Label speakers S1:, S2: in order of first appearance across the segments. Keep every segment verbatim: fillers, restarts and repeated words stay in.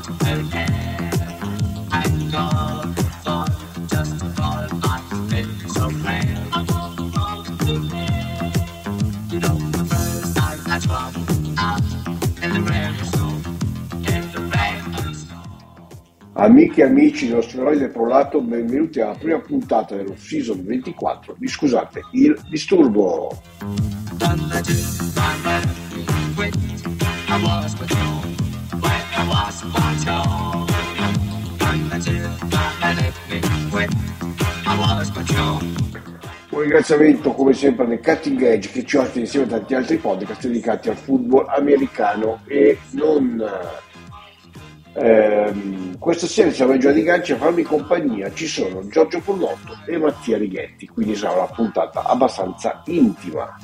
S1: Amiche e amici dello Steroide Prolato, benvenuti alla prima puntata dello season ventiquattro di Scusate il disturbo. Un ringraziamento come sempre del Cutting Edge che ci ospita insieme a tanti altri podcast dedicati al football americano e non. Ehm, questa sera siamo già di Ganci a farmi compagnia, ci sono Giorgio Pullotto e Mattia Righetti, quindi sarà una puntata abbastanza intima.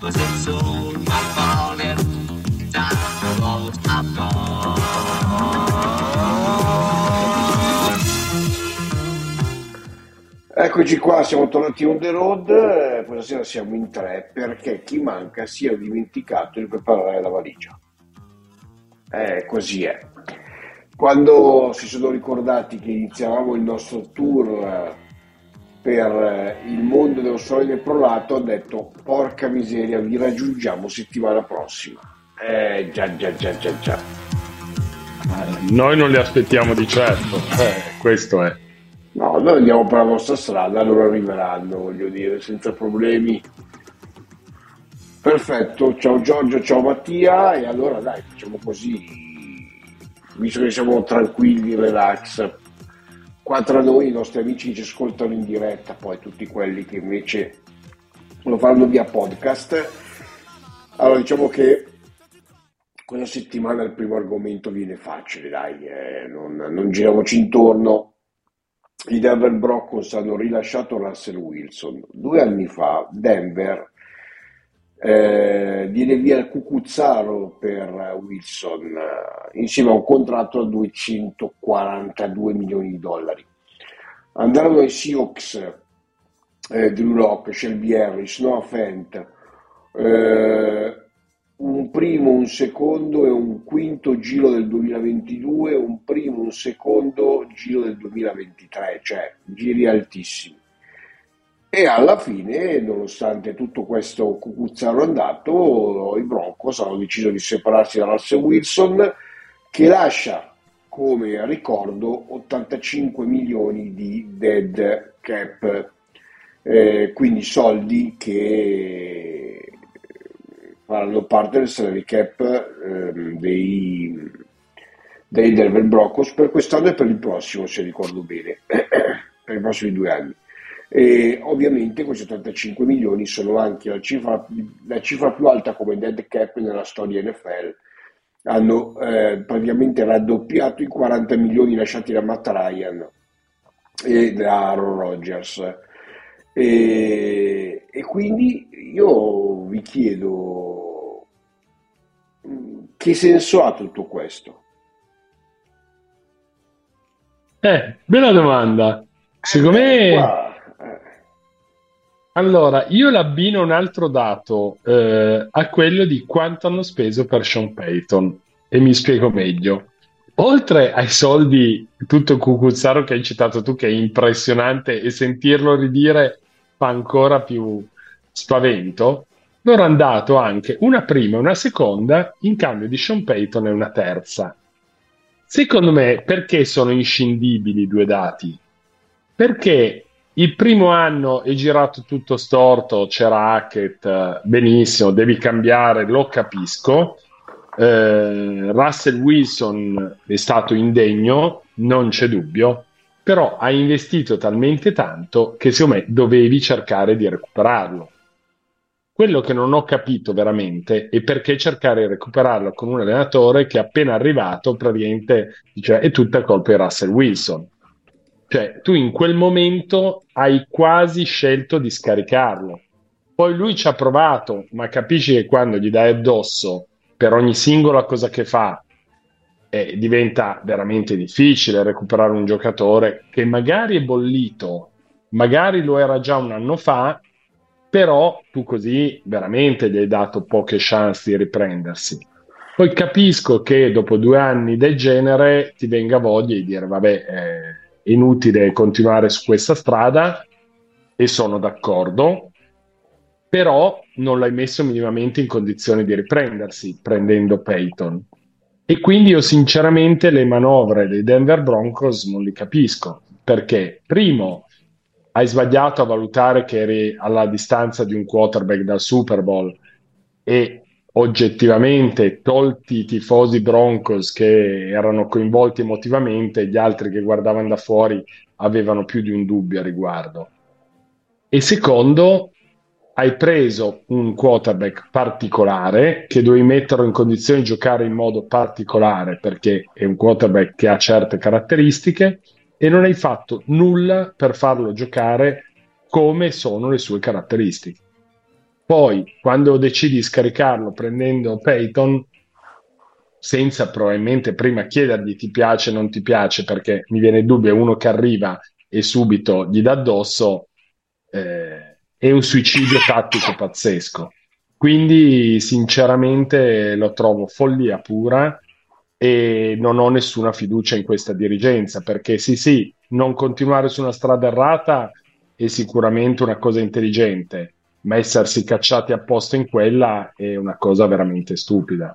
S1: Eccoci qua, siamo tornati on the road. Eh, questa sera siamo in tre perché chi manca si è dimenticato di preparare la valigia. Eh, così è. Quando si sono ricordati che iniziavamo il nostro tour per il mondo dello solide prolato, ho detto porca miseria, vi raggiungiamo settimana prossima. Eh già già già già già.
S2: Noi non li aspettiamo di certo, eh, questo è.
S1: No, noi andiamo per la nostra strada, loro arriveranno, voglio dire, senza problemi. Perfetto, ciao Giorgio, ciao Mattia, e allora dai, facciamo così. Visto che siamo tranquilli, relax, qua tra noi i nostri amici ci ascoltano in diretta, poi tutti quelli che invece lo fanno via podcast. Allora diciamo che quella settimana il primo argomento viene facile, dai, eh, non, non giriamoci intorno. I Denver Broncos hanno rilasciato Russell Wilson. Due anni fa Denver Eh, diede via il cucuzzaro per Wilson eh, insieme a un contratto da duecentoquarantadue milioni di dollari. Andarono ai Seahawks eh, Drew Lock, Shelby Harris, Noah Fant, eh, un primo, un secondo e un quinto giro del duemilaventidue, un primo, un secondo giro del duemilaventitré, cioè giri altissimi. E alla fine, nonostante tutto questo cucuzzaro andato, i Broncos hanno deciso di separarsi da Russell Wilson, che lascia come ricordo ottantacinque milioni di dead cap, eh, quindi soldi che faranno parte del salary cap eh, dei, dei Denver Broncos per quest'anno e per il prossimo, se ricordo bene, per i prossimi due anni. E ovviamente questi ottantacinque milioni sono anche la cifra, la cifra più alta come dead cap nella storia N F L. Hanno eh, praticamente raddoppiato i quaranta milioni lasciati da Matt Ryan e da Aaron Rodgers, e, e quindi io vi chiedo che senso ha tutto questo?
S2: Eh, bella domanda. Secondo me,
S1: Qua,
S2: allora, io l'abbino un altro dato eh, a quello di quanto hanno speso per Sean Payton, e mi spiego meglio. Oltre ai soldi, tutto il cucuzzaro che hai citato tu, che è impressionante, e sentirlo ridire fa ancora più spavento, loro hanno dato anche una prima e una seconda in cambio di Sean Payton e una terza. Secondo me, perché sono inscindibili i due dati? Perché il primo anno è girato tutto storto, c'era Hackett, eh, benissimo, devi cambiare, lo capisco. Eh, Russell Wilson è stato indegno, non c'è dubbio, però ha investito talmente tanto che secondo me dovevi cercare di recuperarlo. Quello che non ho capito veramente è perché cercare di recuperarlo con un allenatore che è appena arrivato praticamente dice, è tutta colpa di Russell Wilson. Cioè, tu in quel momento hai quasi scelto di scaricarlo. Poi lui ci ha provato, ma capisci che quando gli dai addosso per ogni singola cosa che fa, eh, diventa veramente difficile recuperare un giocatore che magari è bollito, magari lo era già un anno fa, però tu così veramente gli hai dato poche chance di riprendersi. Poi capisco che dopo due anni del genere ti venga voglia di dire, vabbè, eh, è inutile continuare su questa strada e sono d'accordo, però non l'hai messo minimamente in condizione di riprendersi prendendo Peyton. E quindi io sinceramente le manovre dei Denver Broncos non li capisco, perché primo hai sbagliato a valutare che eri alla distanza di un quarterback dal Super Bowl e oggettivamente, tolti i tifosi Broncos che erano coinvolti emotivamente, gli altri che guardavano da fuori avevano più di un dubbio a riguardo. E secondo, hai preso un quarterback particolare che dovevi metterlo in condizione di giocare in modo particolare perché è un quarterback che ha certe caratteristiche e non hai fatto nulla per farlo giocare come sono le sue caratteristiche. Poi, quando decidi di scaricarlo prendendo Peyton, senza probabilmente prima chiedergli ti piace o non ti piace, perché mi viene il dubbio, è uno che arriva e subito gli dà addosso, eh, è un suicidio tattico pazzesco. Quindi, sinceramente, lo trovo follia pura e non ho nessuna fiducia in questa dirigenza, perché sì, sì, non continuare su una strada errata è sicuramente una cosa intelligente, ma essersi cacciati apposta in quella è una cosa veramente stupida.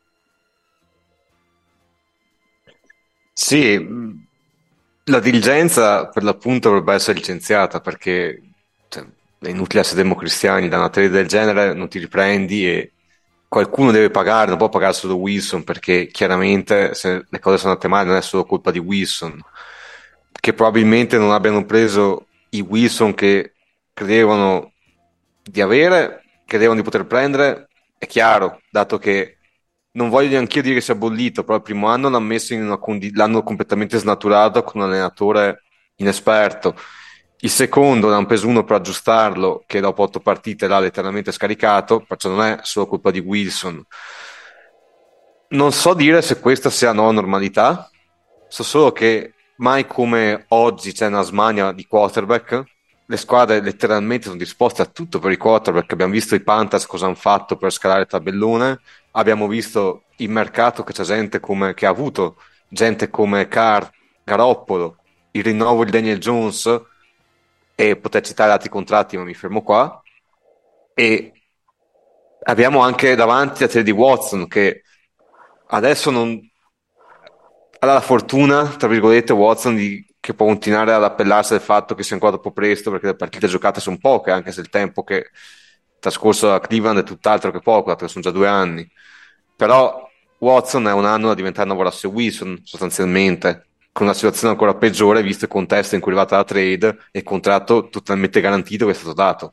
S3: Sì, mh, la dirigenza per l'appunto dovrebbe essere licenziata perché cioè, è inutile essere democristiani, da una trade del genere non ti riprendi e qualcuno deve pagare, non può pagare solo Wilson perché chiaramente se le cose sono andate male non è solo colpa di Wilson, che probabilmente non abbiano preso i Wilson che credevano di avere, credevano di poter prendere, è chiaro, dato che non voglio neanche io dire che sia bollito, però il primo anno l'hanno messo in una condi- l'hanno completamente snaturato con un allenatore inesperto. Il secondo l'hanno preso uno per aggiustarlo, che dopo otto partite l'ha letteralmente scaricato, perciò non è solo colpa di Wilson. Non so dire se questa sia la nuova normalità, so solo che mai come oggi c'è una smania di quarterback, le squadre letteralmente sono disposte a tutto per i quarterback. Abbiamo visto i Panthers cosa hanno fatto per scalare il tabellone, abbiamo visto il mercato che c'è gente come, che ha avuto gente come Carr, Garoppolo, il rinnovo di Daniel Jones e poter citare altri contratti, ma mi fermo qua. E abbiamo anche davanti la serie di Watson che adesso non ha la fortuna, tra virgolette, Watson di, che può continuare ad appellarsi al fatto che sia ancora troppo presto perché le partite giocate sono poche, anche se il tempo che trascorso a Cleveland è tutt'altro che poco, dato che sono già due anni. Però Watson è un anno da diventare una Russell Wilson, sostanzialmente, con una situazione ancora peggiore visto il contesto in cui è arrivata la trade e il contratto totalmente garantito che è stato dato.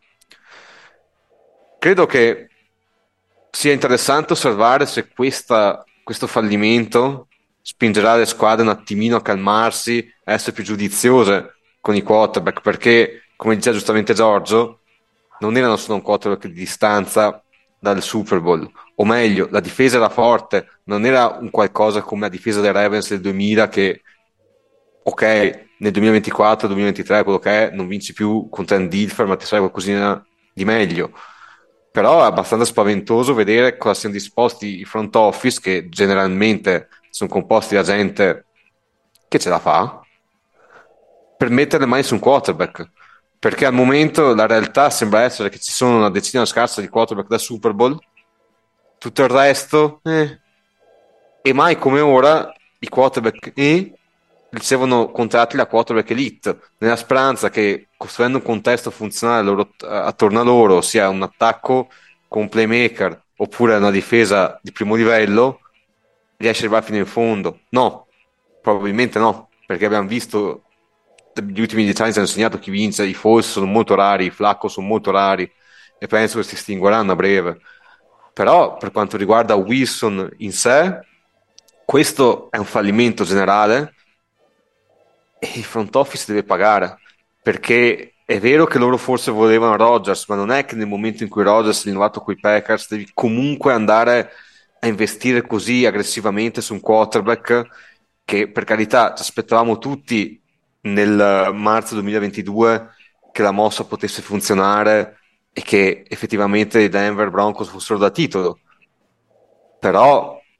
S3: Credo che sia interessante osservare se questa- questo fallimento spingerà le squadre un attimino a calmarsi, a essere più giudiziose con i quarterback, perché, come diceva giustamente Giorgio, non erano solo un quarterback di distanza dal Super Bowl, o meglio, la difesa era forte, non era un qualcosa come la difesa dei Ravens del duemila che, ok, nel duemilaventiquattro-duemilaventitré, quello che è, non vinci più contro Andy Dilfer, ma ti serve qualcosina di meglio. Però è abbastanza spaventoso vedere cosa siano disposti i front office, che generalmente sono composti da gente che ce la fa, per mettere le mani su un quarterback. Perché al momento la realtà sembra essere che ci sono una decina scarsa di quarterback da Super Bowl, tutto il resto, eh. E mai come ora i quarterback eh, ricevono contratti da quarterback elite, nella speranza che costruendo un contesto funzionale loro- attorno a loro, sia un attacco con un playmaker oppure una difesa di primo livello, riesce ad arrivare fino in fondo. No, probabilmente no, perché abbiamo visto gli ultimi dieci anni ci hanno insegnato chi vince, i false sono molto rari, i flacco sono molto rari e penso che si estingueranno a breve. Però per quanto riguarda Wilson in sé, questo è un fallimento generale e il front office deve pagare, perché è vero che loro forse volevano Rodgers, ma non è che nel momento in cui Rodgers è rinnovato con i Packers devi comunque andare a investire così aggressivamente su un quarterback che per carità ci aspettavamo tutti nel marzo duemilaventidue che la mossa potesse funzionare e che effettivamente i Denver Broncos fossero da titolo. Però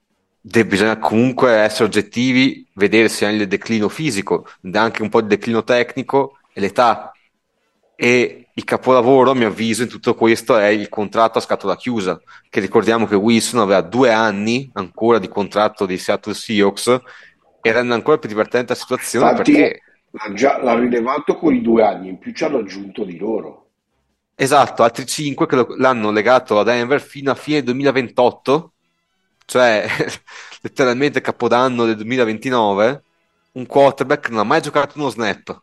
S3: de- bisogna comunque essere oggettivi, vedere se hai il declino fisico, anche un po' di declino tecnico e l'età. E il capolavoro, a mio avviso, in tutto questo è il contratto a scatola chiusa, che ricordiamo che Wilson aveva due anni ancora di contratto di Seattle Seahawks e rende ancora più divertente la situazione
S1: Infatti
S3: perché,
S1: l'ha già l'ha rilevato con i due anni, in più ci hanno aggiunto di loro.
S3: esatto, altri cinque che lo- l'hanno legato a Denver fino a fine duemilaventotto, cioè letteralmente capodanno del duemilaventinove, un quarterback che non ha mai giocato uno snap.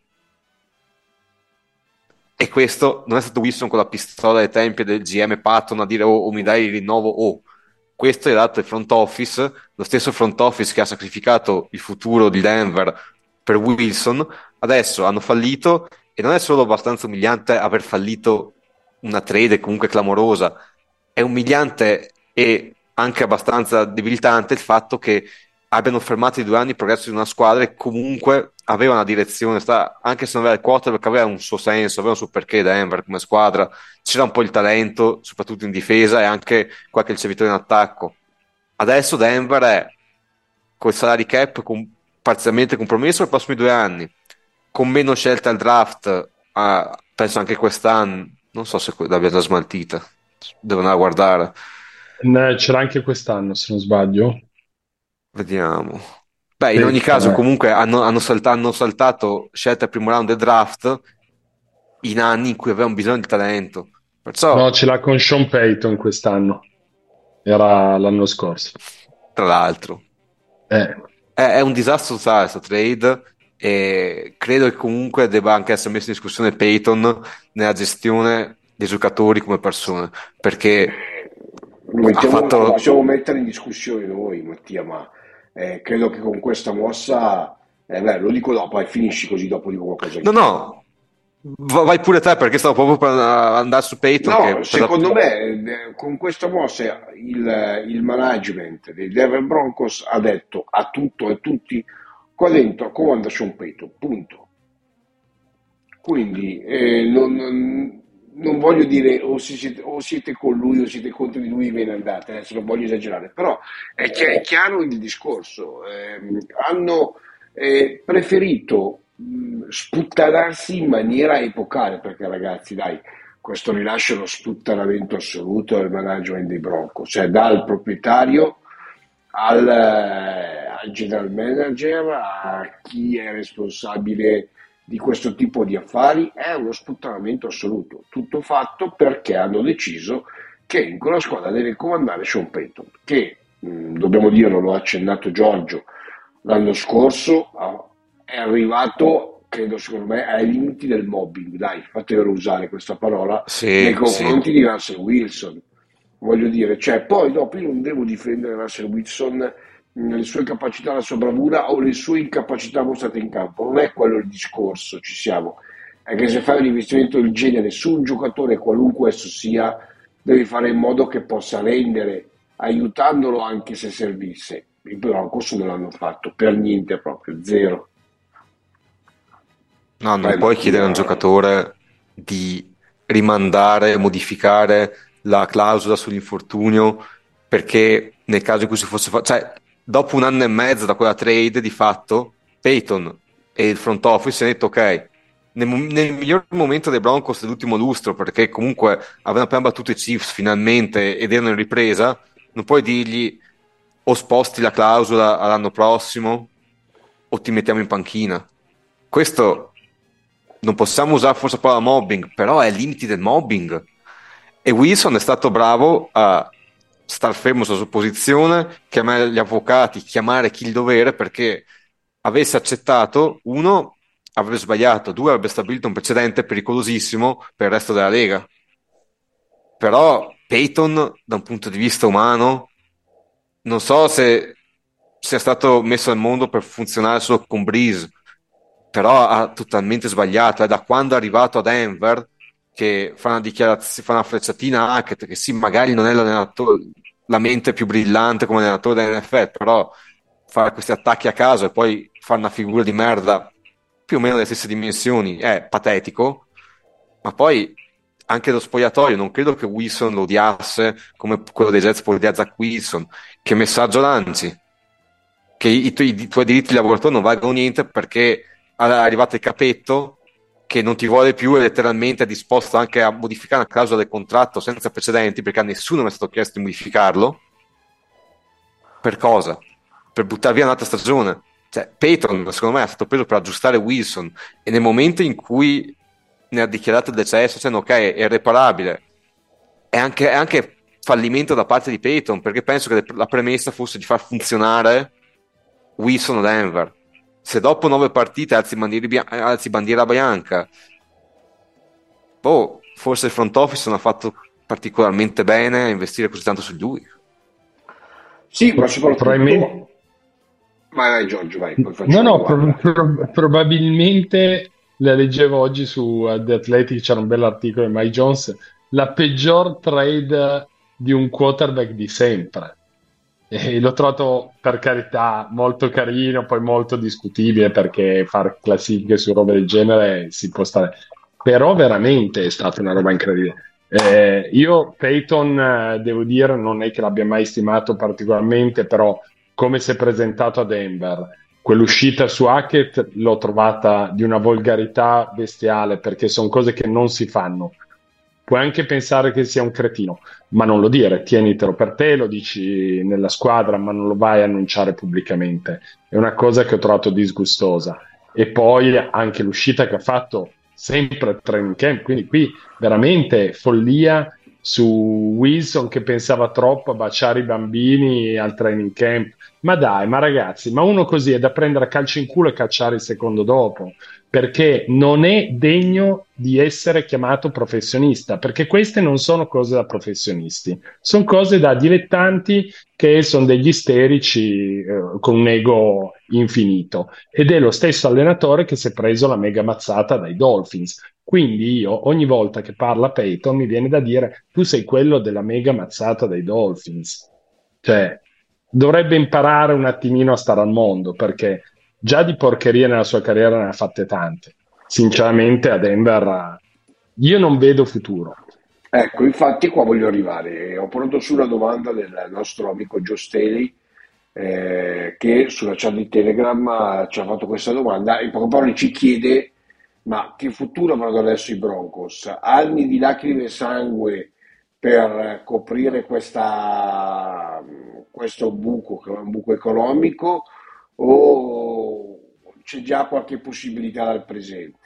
S3: E questo non è stato Wilson con la pistola ai tempi del G M Patton a dire oh, oh, mi dai il rinnovo, oh. Questo è dato il front office, lo stesso front office che ha sacrificato il futuro di Denver per Wilson. Adesso hanno fallito e non è solo abbastanza umiliante aver fallito una trade comunque clamorosa, è umiliante e anche abbastanza debilitante il fatto che abbiano fermato i due anni il progresso di una squadra e comunque aveva una direzione, sta, anche se non aveva il quarterback, aveva un suo senso, aveva un suo perché Denver come squadra, c'era un po' il talento, soprattutto in difesa e anche qualche ricevitore in attacco. Adesso Denver è col salary cap com- parzialmente compromesso per i prossimi due anni, con meno scelte al draft, ah, penso anche quest'anno, non so se que- l'abbia già smaltita, devo andare a guardare,
S2: Ne- C'era anche quest'anno, se non sbaglio.
S3: vediamo. Beh, in ogni caso,
S2: Perché...
S3: comunque hanno, hanno salta- hanno saltato scelte al primo round del draft in anni in cui avevano bisogno di talento.
S2: No,
S3: Perciò,
S2: ce l'ha con Sean Payton quest'anno. Era l'anno scorso.
S3: tra l'altro,
S2: Eh,
S3: è, è un disastro totale questa trade e credo che comunque debba anche essere messo in discussione Peyton nella gestione dei giocatori come persone, perché
S1: Lo
S3: ha
S1: mettiamo- lo
S3: fatto...
S1: possiamo mettere in discussione noi, Mattia, ma eh, credo che con questa mossa, eh, beh, lo dico dopo, e finisci così dopo dico qualcosa
S3: No,
S1: anch'io.
S3: no, va- vai pure te perché stavo proprio per andare su Peyton che
S1: No,
S3: per la...
S1: secondo me eh, con questa mossa il, il management dei Denver Broncos ha detto a tutto e tutti qua dentro comanda Sean Payton, punto. Quindi eh, non, non- non voglio dire o, si siete, o siete con lui o siete contro di lui, ve ne andate, adesso non voglio esagerare, però è, chi- è chiaro il discorso. Ehm, hanno eh, preferito mh, sputtanarsi in maniera epocale, perché ragazzi, dai, questo rilascio è uno sputtanamento assoluto del management dei Broncos, cioè dal proprietario al, eh, al general manager, a chi è responsabile di questo tipo di affari, è uno sputtanamento assoluto. Tutto fatto perché hanno deciso che in quella squadra deve comandare Sean Payton, che mh, dobbiamo dirlo, lo ha accennato Giorgio l'anno scorso, ah, è arrivato, credo secondo me, ai limiti del mobbing, dai, fatevelo usare questa parola, nei
S3: Sì, sì.
S1: confronti di Russell Wilson. Voglio dire, cioè, poi dopo io non devo difendere Russell Wilson, mh, le sue capacità, la sua bravura o le sue incapacità mostrate in campo, non è quello il discorso, ci siamo. È che se fai un investimento del genere su un giocatore, qualunque esso sia, devi fare in modo che possa rendere, aiutandolo anche se servisse. I Broncos non l'hanno fatto per niente, proprio zero.
S3: No,
S1: Vai
S3: non puoi chiedere a un
S1: Mattia.
S3: giocatore di rimandare, modificare la clausola sull'infortunio perché nel caso in cui si fosse fatto, cioè dopo un anno e mezzo da quella trade di fatto Peyton e il front office hanno detto ok, nel, mo- nel miglior momento dei Broncos dell'ultimo lustro perché comunque avevano appena battuto i Chiefs finalmente ed erano in ripresa, non puoi dirgli o sposti la clausola all'anno prossimo o ti mettiamo in panchina. Questo non possiamo usare forse la parola mobbing, però è ai limiti del mobbing. E Wilson è stato bravo a star fermo sulla sua posizione, chiamare gli avvocati, chiamare chi il dovere perché avesse accettato, uno, avrebbe sbagliato, due, avrebbe stabilito un precedente pericolosissimo per il resto della Lega. Però Peyton, da un punto di vista umano, non so se sia stato messo al mondo per funzionare solo con Breeze, però ha totalmente sbagliato. È da quando è arrivato a Denver che fa una dichiarazione, fa una frecciatina a Hackett, che sì, magari non è l'allenatore, la mente più brillante come allenatore dell'N F L, però fare questi attacchi a caso e poi fare una figura di merda più o meno delle stesse dimensioni è patetico, ma poi anche lo spogliatoio, non credo che Wilson lo odiasse come quello dei Jets poi odia Zach Wilson. Che messaggio lanci? che i, tu- i tuoi diritti di lavoratore non valgono niente perché è arrivato il capetto che non ti vuole più e letteralmente è disposto anche a modificare una clausola del contratto senza precedenti perché a nessuno mi è stato chiesto di modificarlo. Per cosa? Per buttare via un'altra stagione. Cioè, Peyton, secondo me, è stato preso per aggiustare Wilson e nel momento in cui ne ha dichiarato il decesso, cioè, ok, è irreparabile. È anche, è anche fallimento da parte di Peyton, perché penso che la premessa fosse di far funzionare Wilson a Denver. Se dopo nove partite alzi, bandiera bia- alzi bandiera bianca, boh, forse il front office non ha fatto particolarmente bene a investire così tanto su lui.
S1: Sì, ma
S2: Pro- probabilmente,
S1: soprattutto... Vai, vai Giorgio, vai, poi
S2: no,
S1: faccio la
S2: no, pro-
S1: domanda.
S2: pro- probabilmente la leggevo oggi su eh, The Athletic, c'era un bell'articolo di Mike Jones, la peggior trade di un quarterback di sempre. E l'ho trovato per carità molto carino, poi molto discutibile perché fare classifiche su robe del genere si può stare. Però veramente è stata una roba incredibile. Eh, io Peyton, eh, devo dire, non è che l'abbia mai stimato particolarmente, però come si è presentato a Denver, quell'uscita su Hackett l'ho trovata di una volgarità bestiale perché sono cose che non si fanno. Puoi anche pensare che sia un cretino, ma non lo dire, tienitelo per te, lo dici nella squadra, ma non lo vai a annunciare pubblicamente. È una cosa che ho trovato disgustosa. E poi anche l'uscita che ha fatto sempre al training camp, quindi qui veramente follia su Wilson che pensava troppo a baciare i bambini al training camp. Ma dai, ma ragazzi, ma uno così è da prendere a calcio in culo e cacciare il secondo dopo perché non è degno di essere chiamato professionista, perché queste non sono cose da professionisti, sono cose da dilettanti che sono degli isterici eh, con un ego infinito. Ed è lo stesso allenatore che si è preso la mega mazzata dai Dolphins. Quindi io ogni volta che parla Peyton mi viene da dire tu sei quello della mega mazzata dei Dolphins. Cioè, dovrebbe imparare un attimino a stare al mondo perché già di porcherie nella sua carriera ne ha fatte tante. Sinceramente, a Denver eh, io non vedo futuro.
S1: Ecco, infatti qua voglio arrivare. Ho pronto su una domanda del nostro amico Joe Staley, eh, che sulla chat di Telegram eh, ci ha fatto questa domanda. In poche parole ci chiede: ma che futuro avranno adesso i Broncos? Anni di lacrime e sangue per coprire questa, questo buco, che è un buco economico, o c'è già qualche possibilità dal presente?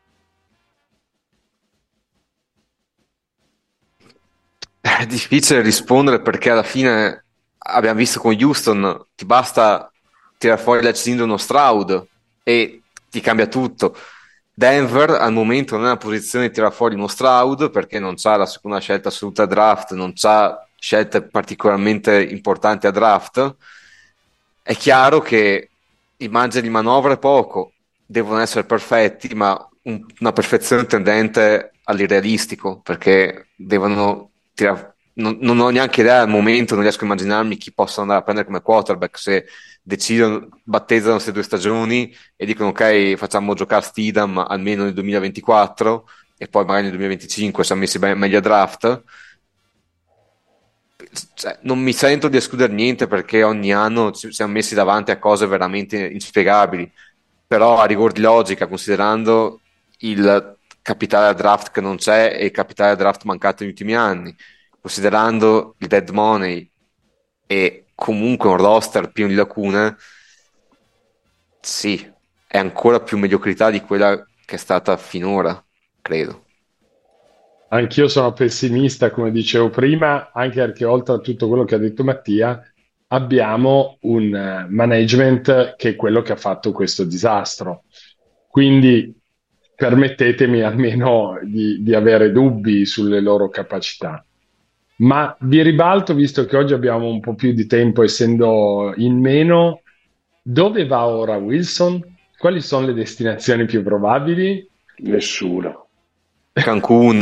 S3: È difficile rispondere perché alla fine abbiamo visto con Houston, ti basta tirare fuori l'ex Sindono Stroud e ti cambia tutto. Denver al momento non è nella posizione di tirare fuori uno Stroud perché non c'ha la seconda scelta assoluta a draft, non c'ha scelte particolarmente importanti a draft. È chiaro che il margine di manovra è poco, devono essere perfetti, ma un- una perfezione tendente all'irrealistico, perché devono tirare... Non, non ho neanche idea al momento, non riesco a immaginarmi chi possa andare a prendere come quarterback se decidono, battezzano queste due stagioni e dicono ok, facciamo giocare Steedham almeno nel duemilaventiquattro e poi magari nel duemilaventicinque siamo messi be- meglio a draft. Cioè, non mi sento di escludere niente perché ogni anno ci siamo messi davanti a cose veramente inspiegabili, però a rigor di logica, considerando il capitale da draft che non c'è e il capitale da draft mancato negli ultimi anni, considerando il dead money e comunque un roster pieno di lacune, sì, è ancora più mediocrità di quella che è stata finora, credo.
S2: Anch'io sono pessimista, come dicevo prima, anche perché oltre a tutto quello che ha detto Mattia, abbiamo un eh, management che è quello che ha fatto questo disastro. Quindi permettetemi almeno di, di avere dubbi sulle loro capacità. Ma vi ribalto, visto che oggi abbiamo un po' più di tempo, essendo in meno, dove va ora Wilson? Quali sono le destinazioni più probabili?
S1: Nessuna.
S3: Cancun.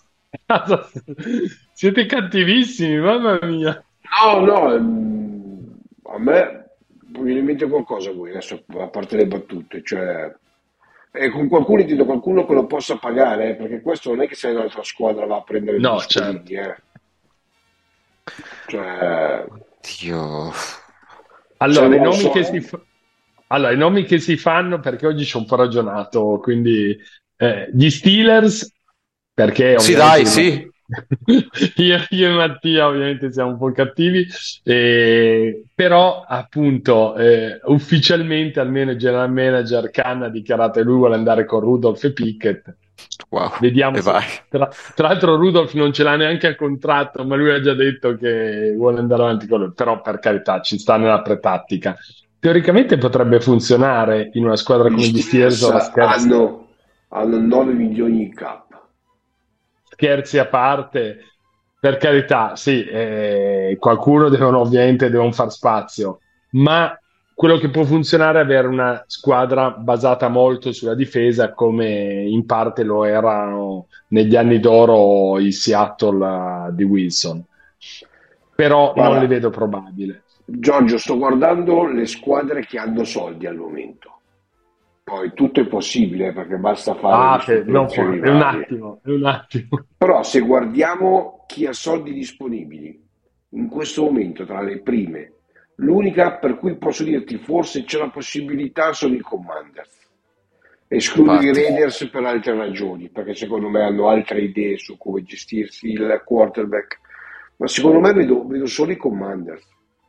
S2: Siete cattivissimi, mamma mia.
S1: No, no, ehm, a me viene in mente qualcosa voi, adesso a parte le battute, cioè, e con qualcuno intendo qualcuno che lo possa pagare, eh, perché questo non è che se un'altra squadra va a prendere degli
S2: No, certo.
S1: scolini, eh. Cioè,
S3: Dio.
S2: Allora, i
S1: Servono
S2: nomi che si,
S1: soldi.
S2: fa- allora, i nomi che si fanno, perché oggi ci ho un po' ragionato, quindi eh, gli Steelers, perché
S3: Sì,
S2: ovviamente
S3: dai,
S2: io,
S3: sì.
S2: io- io e Mattia ovviamente siamo un po' cattivi, eh, però appunto eh, ufficialmente almeno il general manager Khan ha dichiarato che lui vuole andare con Rudolph e Pickett.
S3: Wow,
S2: Vediamo
S3: e
S2: se...
S3: vai.
S2: Tra, tra l'altro Rudolph non ce l'ha neanche al contratto, ma lui ha già detto che vuole andare avanti con lui, però per carità ci sta nella pretattica. Teoricamente potrebbe funzionare in una squadra
S1: Gli
S2: come gli Steelers,
S1: Steelers
S2: ora scherzi,
S1: hanno, hanno nove milioni di cap.
S2: scherzi a parte, per carità, sì, eh, qualcuno devono ovviamente devono far spazio, ma quello che può funzionare è avere una squadra basata molto sulla difesa, come in parte lo erano negli anni d'oro i Seattle eh, di Wilson. Però non li
S1: Guarda,
S2: vedo probabile.
S1: Giorgio, sto guardando le squadre che hanno soldi al momento. Poi tutto è possibile perché basta fare
S2: Ah, che non può,
S1: ristrutturazioni
S2: è un
S1: varie.
S2: attimo, è un attimo.
S1: Però se guardiamo chi ha soldi disponibili in questo momento tra le prime, l'unica per cui posso dirti forse c'è la possibilità sono i Commanders. Escludo i
S3: Infatti.
S1: Raiders per altre ragioni, perché secondo me hanno altre idee su come gestirsi il quarterback, ma secondo me vedo, vedo solo i Commanders.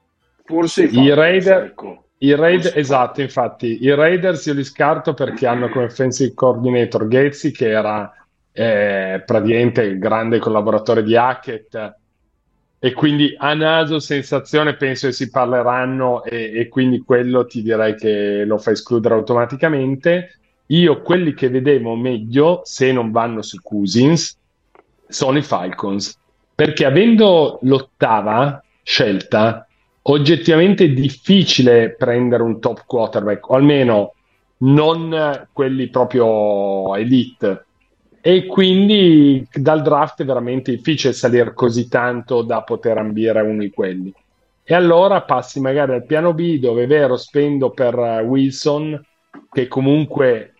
S1: Forse i
S2: I
S1: Falcons,
S2: Raider,
S1: ecco.
S2: i Raid-
S1: Forse i
S2: esatto,
S1: Falcons.
S2: infatti, i Raiders io li scarto perché hanno come offensive coordinator Ghezzi, che era eh, praticamente il grande collaboratore di Hackett, e quindi a naso, sensazione, penso che si parleranno, e, e quindi quello ti direi che lo fa escludere automaticamente. Io quelli che vedevo meglio, se non vanno su Cousins, sono i Falcons, perché avendo l'ottava scelta, oggettivamente è difficile prendere un top quarterback, o almeno non eh, quelli proprio elite. E quindi dal draft è veramente difficile salire così tanto da poter ambire a uno di quelli. E allora passi magari al piano B, dove è vero, spendo per eh, Wilson, che comunque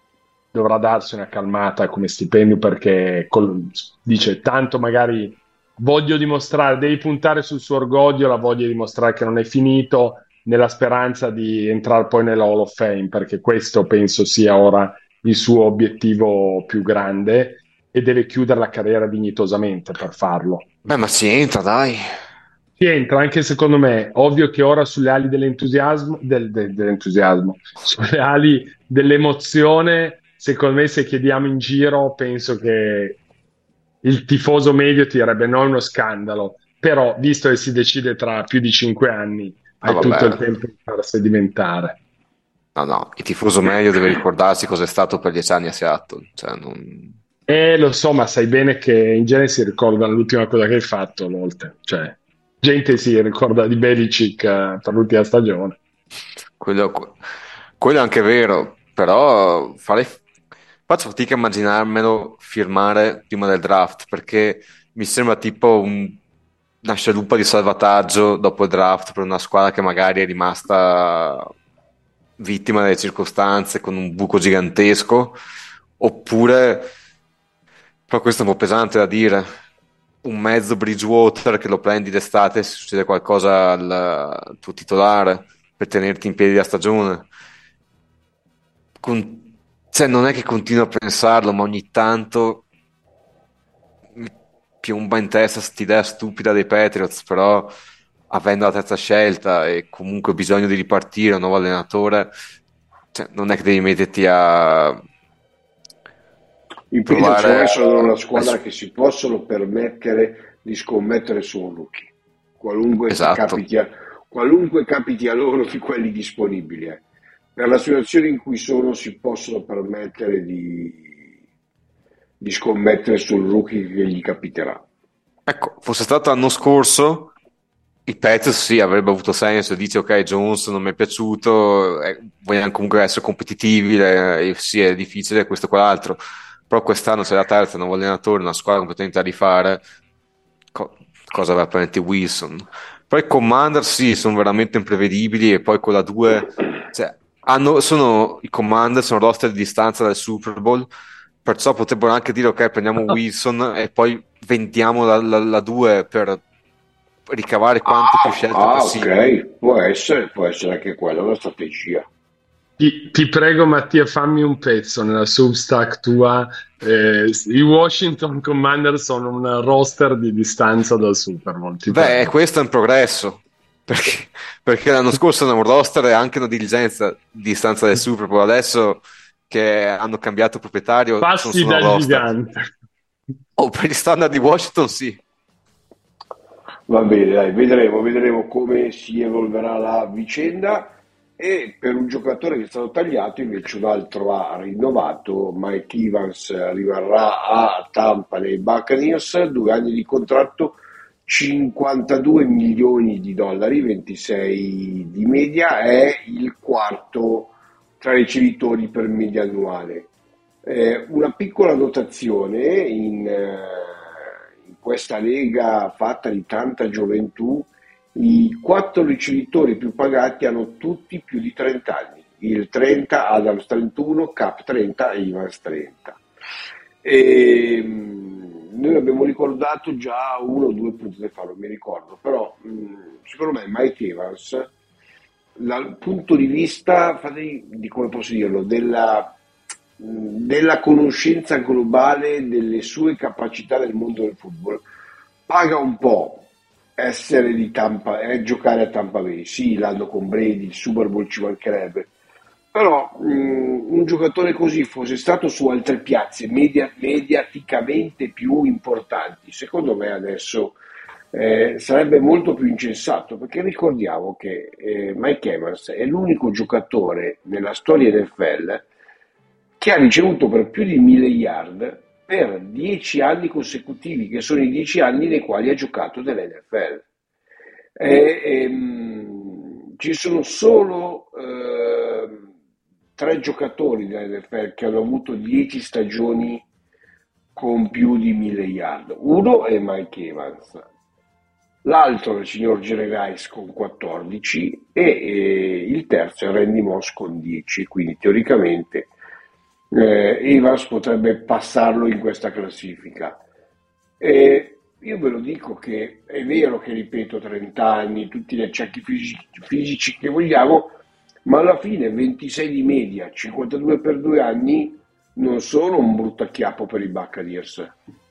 S2: dovrà darsi una calmata come stipendio, perché col- dice tanto magari voglio dimostrare, devi puntare sul suo orgoglio, la voglia di dimostrare che non è finito, nella speranza di entrare poi nella Hall of Fame, perché questo penso sia ora il suo obiettivo più grande, e deve chiudere la carriera dignitosamente per farlo.
S3: Beh, ma si entra, dai.
S2: Ci entra anche secondo me, ovvio che ora sulle ali dell'entusiasmo, del- del- dell'entusiasmo, sulle ali dell'emozione, secondo me se chiediamo in giro, penso che il tifoso medio ti direbbe no, è uno scandalo, però visto che si decide tra più di cinque anni,
S3: Ah,
S2: hai tutto il
S3: vabbè.
S2: tempo di farsi sedimentare.
S3: No, no, il tifoso medio deve ricordarsi cosa è stato per dieci anni a Seattle. Cioè, non...
S2: E lo so, ma sai bene che in genere si ricorda l'ultima cosa che hai fatto a volte, cioè gente si ricorda di Belichick eh, per l'ultima stagione.
S3: Quello, quello è anche vero, però fare- faccio fatica a immaginarmelo firmare prima del draft, perché mi sembra tipo un- una scialuppa di salvataggio dopo il draft per una squadra che magari è rimasta vittima delle circostanze con un buco gigantesco, oppure, però questo è un po' pesante da dire, un mezzo Bridgewater che lo prendi d'estate se succede qualcosa al, al tuo titolare per tenerti in piedi la stagione. Con- cioè, non è che continuo a pensarlo, ma ogni tanto mi piomba in testa quest'idea stupida dei Patriots, però avendo la terza scelta e comunque bisogno di ripartire, un nuovo allenatore, cioè, non è che devi metterti a
S1: I Patriots secondo
S3: provare
S1: me sono una
S3: a...
S1: squadra che si possono permettere di scommettere su un rookie, qualunque
S3: Esatto.
S1: capiti a, qualunque capiti a loro di quelli disponibili. eh. Per la situazione in cui sono si possono permettere di, di scommettere sul rookie che gli capiterà.
S3: Ecco, fosse stato l'anno scorso, i Patriots sì, avrebbe avuto senso, dici ok, Jones non mi è piaciuto, eh, vogliamo comunque essere competitivi, eh, e sì, è difficile questo e quell'altro, però quest'anno c'è la terza, nuovo allenatore, una squadra completamente da rifare, co- cosa aveva praticamente Wilson. Poi i Commander sì, sono veramente imprevedibili e poi con la due, cioè, hanno, sono, i Commander sono roster di distanza dal Super Bowl, perciò potrebbero anche dire ok, prendiamo Wilson e poi vendiamo la, la, la due per ricavare quante più
S1: Ah,
S3: scelte
S1: ah,
S3: possibili.
S1: ok, può essere, può essere anche quella una strategia.
S2: Ti, ti prego, Mattia, fammi un pezzo nella Substack tua. Eh, I Washington Commanders sono un roster di distanza dal Super Bowl, ti
S3: Beh,
S2: prego.
S3: questo è un progresso, perché, perché l'anno scorso era un roster e anche una dirigenza di distanza del Super Bowl. Adesso che hanno cambiato proprietario sono
S2: Passi
S3: solo un
S2: da
S3: roster.
S2: gigante.
S3: Oh, per gli standard di Washington sì.
S1: Va bene, dai, vedremo, vedremo come si evolverà la vicenda. E per un giocatore che è stato tagliato, invece un altro ha rinnovato. Mike Evans rimarrà a Tampa nei Buccaneers, due anni di contratto, cinquantadue milioni di dollari, ventisei di media, è il quarto tra i ricevitori per media annuale. Eh, una piccola notazione in, eh, in questa lega fatta di tanta gioventù, i quattro ricevitori più pagati hanno tutti più di trenta anni, il trenta, Adams trentuno, Cap trenta e Evans trenta. E, mh, noi abbiamo ricordato già uno o due punti fa, non mi ricordo, però mh, secondo me Mike Evans, dal punto di vista, fate- di come posso dirlo, della, mh, della conoscenza globale delle sue capacità nel mondo del football, paga un po' essere di Tampa, eh, giocare a Tampa Bay. Sì, l'anno con Brady, il Super Bowl ci mancherebbe, però mh, un giocatore così fosse stato su altre piazze media- mediaticamente più importanti, secondo me adesso eh, sarebbe molto più incensato, perché ricordiamo che eh, Mike Evans è l'unico giocatore nella storia N F L che ha ricevuto per più di mille yard per dieci anni consecutivi, che sono i dieci anni nei quali ha giocato nell'N F L. E, ehm, ci sono solo ehm, tre giocatori dell'N F L che hanno avuto dieci stagioni con più di mille yard. Uno è Mike Evans, l'altro è il signor Jerry Rice con quattordici e eh, il terzo è Randy Moss con dieci, quindi teoricamente eh, Evans potrebbe passarlo in questa classifica. E io ve lo dico che è vero che, ripeto, trenta anni, tutti gli acciacchi fisici, fisici che vogliamo, ma alla fine ventisei di media, cinquantadue per due anni, non sono un brutto acchiappo per i Buccaneers.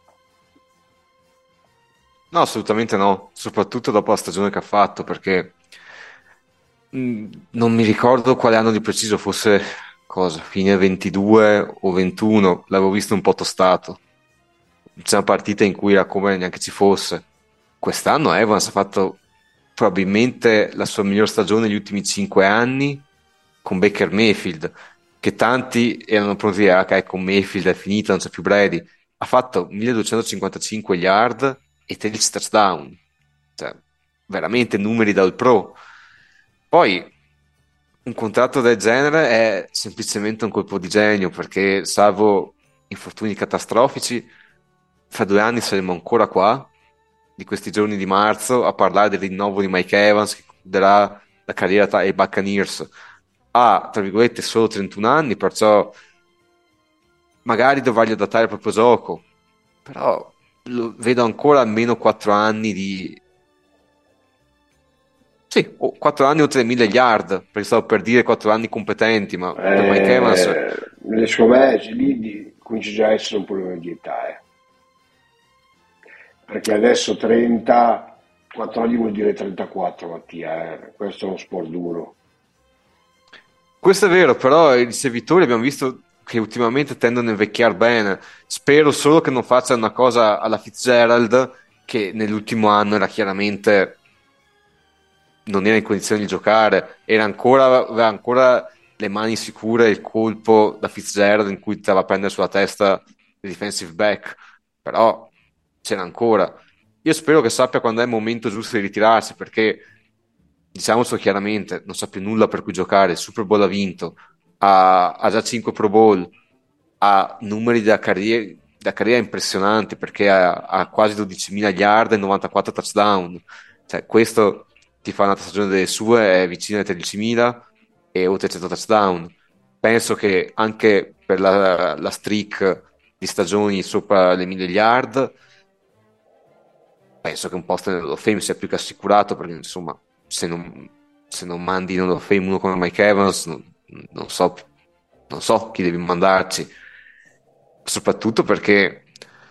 S3: No, assolutamente no, soprattutto dopo la stagione che ha fatto, perché mh, non mi ricordo quale anno di preciso fosse, cosa, fine ventidue o ventuno, l'avevo visto un po' tostato. C'è una partita in cui era come neanche ci fosse. Quest'anno Evans ha fatto probabilmente la sua miglior stagione negli ultimi cinque anni con Baker Mayfield, che tanti erano pronti a dire, "Ah, ok, con Mayfield è finita, non c'è più Brady." Ha fatto milleduecentocinquantacinque yard e tredici touchdown, cioè veramente numeri da all pro. Poi un contratto del genere è semplicemente un colpo di genio, perché salvo infortuni catastrofici, fra due anni saremo ancora qua, di questi giorni di marzo, a parlare del rinnovo di Mike Evans, che concluderà la carriera tra i Buccaneers. Ha, tra virgolette, solo trentuno anni, perciò magari dovrà adattare il proprio gioco, però lo vedo ancora almeno quattro anni di... Sì, o quattro anni oltre mille yard, perché stavo per dire quattro anni competenti, ma per Mike Evans...
S1: Eh, secondo me lì di- comincia già a essere un problema di età, eh. Perché adesso trenta, quattro anni vuol dire trentaquattro, Mattia, eh. Questo è uno sport duro.
S3: Questo è vero, però i ricevitori abbiamo visto che ultimamente tendono a invecchiare bene. Spero solo che non faccia una cosa alla Fitzgerald, che nell'ultimo anno era chiaramente non era in condizioni di giocare, era ancora, aveva ancora le mani sicure, il colpo da Fitzgerald in cui stava a prendere sulla testa il defensive back, però c'era ancora. Io spero che sappia quando è il momento giusto di ritirarsi, perché diciamocelo chiaramente, non sa più nulla per cui giocare. Il Super Bowl ha vinto, ha, ha già cinque Pro Bowl, ha numeri da carriera, da carriera impressionanti, perché ha, ha quasi dodicimila yard e novantaquattro touchdown. Cioè, questo ti fa una stagione delle sue, è vicino ai tredicimila e oltre cento touchdown. Penso che anche per la, la streak di stagioni sopra le mille yard penso che un posto nel Hall of Fame sia più che assicurato, perché insomma, se non, se non mandi in Hall of Fame uno come Mike Evans, non, non so, non so chi devi mandarci, soprattutto perché,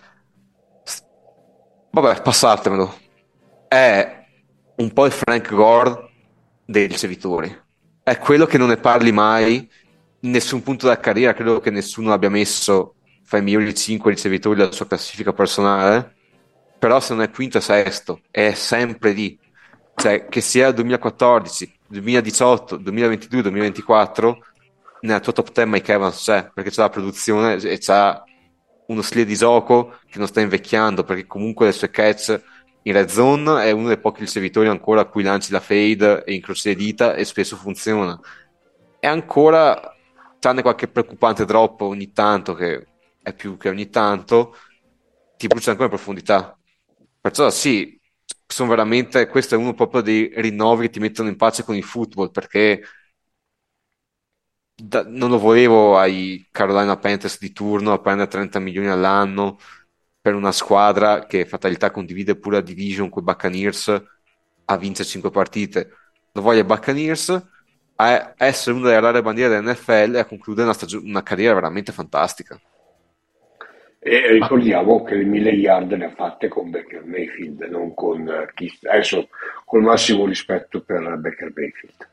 S3: vabbè, passatemelo, è un po' il Frank Gore dei ricevitori, è quello che non ne parli mai in nessun punto della carriera, credo che nessuno abbia messo fra i migliori cinque ricevitori della sua classifica personale, però se non è quinto è sesto, è sempre lì, cioè che sia duemilaquattordici, duemiladiciotto, duemilaventidue, duemilaventiquattro, nella tua top dieci Mike Evans c'è, perché c'è la produzione e c'ha uno stile di gioco che non sta invecchiando, perché comunque le sue catch in red zone è uno dei pochi ricevitori ancora a cui lanci la fade e incroci le dita e spesso funziona. E ancora, tranne qualche preoccupante drop ogni tanto, che è più che ogni tanto, ti brucia ancora in profondità. Perciò sì, sono veramente, questo è uno proprio dei rinnovi che ti mettono in pace con il football, perché da- non lo volevo ai Carolina Panthers di turno a prendere trenta milioni all'anno per una squadra che fatalità condivide pure la division con i Buccaneers a vincere cinque partite. Lo voglio ai Buccaneers a essere una delle rare bandiere dell'N F L e a concludere una, stagio- una carriera veramente fantastica.
S1: E ricordiamo che le mille yard le ha fatte con Baker Mayfield, non con eh, chi, adesso col massimo rispetto per Baker Mayfield.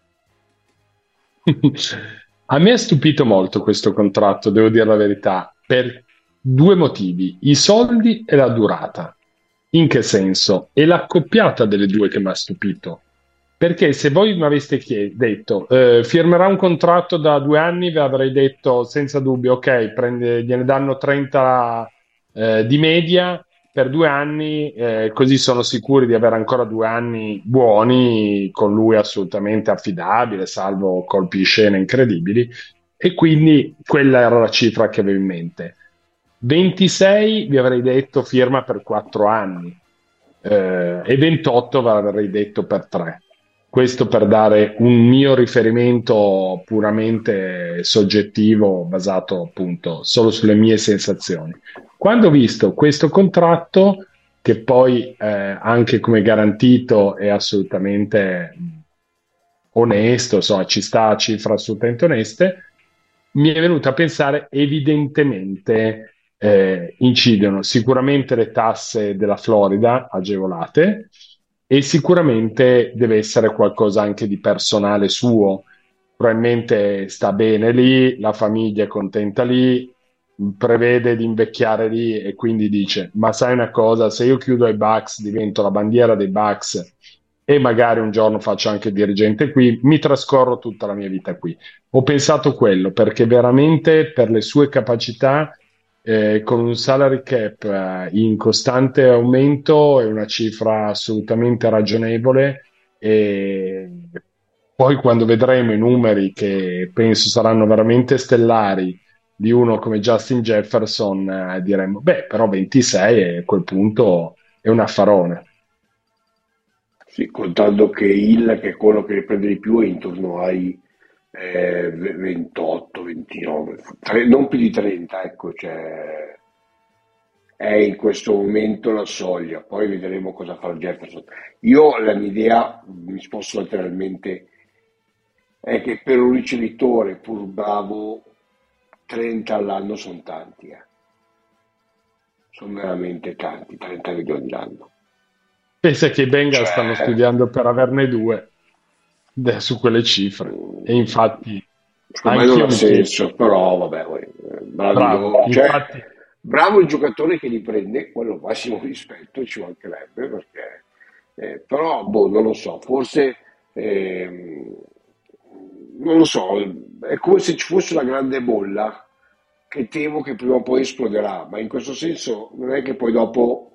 S2: A me ha stupito molto questo contratto, devo dire la verità, per due motivi, i soldi e la durata. In che senso? È l'accoppiata delle due che mi ha stupito. Perché se voi mi aveste chie- detto eh, firmerà un contratto da due anni, vi avrei detto senza dubbio, ok, prende- gliene danno trenta eh, di media per due anni, eh, così sono sicuri di avere ancora due anni buoni, con lui assolutamente affidabile, salvo colpi di scena incredibili. E quindi quella era la cifra che avevo in mente. ventisei vi avrei detto firma per quattro anni eh, e ventotto ve l'avrei detto per tre. Questo per dare un mio riferimento puramente soggettivo, basato appunto solo sulle mie sensazioni. Quando ho visto questo contratto, che poi eh, anche come garantito è assolutamente onesto, insomma, ci sta a cifre assolutamente oneste, mi è venuto a pensare evidentemente eh, incidono sicuramente le tasse della Florida agevolate e sicuramente deve essere qualcosa anche di personale suo. Probabilmente sta bene lì, la famiglia è contenta lì, prevede di invecchiare lì e quindi dice: Ma sai una cosa, se io chiudo ai Bucks, divento la bandiera dei Bucks e magari un giorno faccio anche dirigente qui, mi trascorro tutta la mia vita qui. Ho pensato quello perché veramente per le sue capacità, eh, con un salary cap eh, in costante aumento, è una cifra assolutamente ragionevole. E poi quando vedremo i numeri, che penso saranno veramente stellari, di uno come Justin Jefferson, eh, diremmo, beh, però ventisei e a quel punto è un affarone.
S1: Sì, contando che Hill, che è quello che ne prende di più, è intorno ai eh, ventotto, ventinove, tre- non più di trenta, ecco, cioè, è in questo momento la soglia, poi vedremo cosa farà Jefferson. Io la mia idea, mi sposto lateralmente, è che per un ricevitore pur bravo trenta all'anno sono tanti, eh. Sono veramente tanti, trenta milioni l'anno.
S2: Pensa che i Bengals stanno
S1: Cioè,
S2: studiando per averne due de- su quelle cifre. E
S1: mm,
S2: infatti
S1: secondo me non
S2: anch'io
S1: ha
S2: mi chiedo,
S1: senso, però vabbè, poi, eh, bravi
S2: bravo,
S1: loro. Cioè,
S2: infatti,
S1: bravo il giocatore che li prende, quello massimo rispetto, ci mancherebbe, perché, eh, però, boh, non lo so, forse, ehm, non lo so, è come se ci fosse una grande bolla che temo che prima o poi esploderà, ma in questo senso non è che poi dopo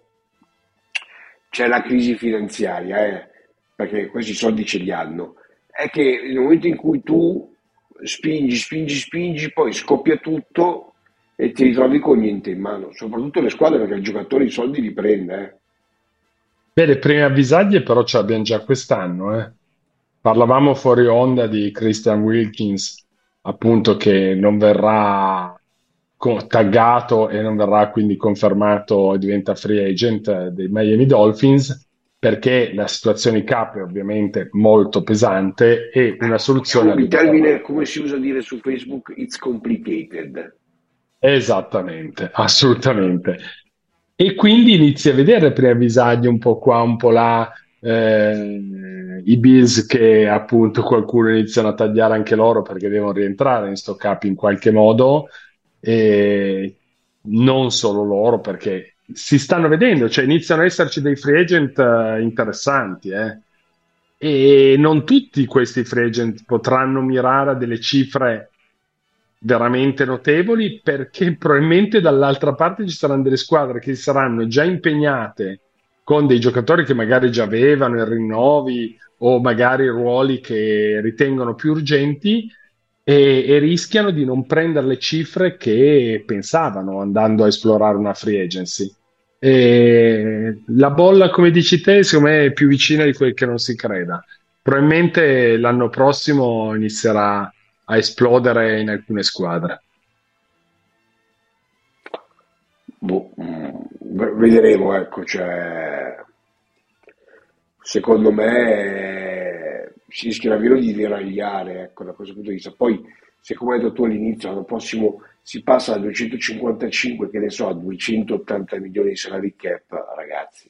S1: c'è la crisi finanziaria, eh, perché questi soldi ce li hanno. È che nel momento in cui tu spingi, spingi, spingi, poi scoppia tutto e ti ritrovi con niente in mano, soprattutto le squadre perché il giocatore i soldi li prende. Eh.
S2: beh, le prime avvisaglie però ce l'abbiamo già quest'anno, eh. Parlavamo fuori onda di Christian Wilkins, appunto, che non verrà co- taggato e non verrà quindi confermato e diventa free agent eh, dei Miami Dolphins, perché la situazione cap è ovviamente molto pesante e una soluzione
S1: Usiamo il
S2: arriva da là.
S1: termine, come si usa dire su Facebook, it's complicated.
S2: Esattamente, assolutamente. E quindi inizi a vedere i primi avvisagli un po' qua, un po' là, eh, i Bills che appunto qualcuno iniziano a tagliare anche loro perché devono rientrare in sto cap in qualche modo, e non solo loro perché si stanno vedendo, cioè iniziano ad esserci dei free agent eh, interessanti, eh. E non tutti questi free agent potranno mirare a delle cifre veramente notevoli perché probabilmente dall'altra parte ci saranno delle squadre che saranno già impegnate con dei giocatori che magari già avevano i rinnovi o magari ruoli che ritengono più urgenti e, e rischiano di non prendere le cifre che pensavano andando a esplorare una free agency. E la bolla, come dici te, secondo me è più vicina di quel che non si creda. Probabilmente l'anno prossimo inizierà a esplodere in alcune squadre.
S1: Boh, mm, v- vedremo, ecco, cioè, secondo me eh, si rischia davvero di deragliare, ecco, da questo punto di vista. Poi, se come hai detto tu all'inizio, l'anno prossimo si passa da duecentocinquantacinque, che ne so, a duecentottanta milioni di salary cap, ragazzi.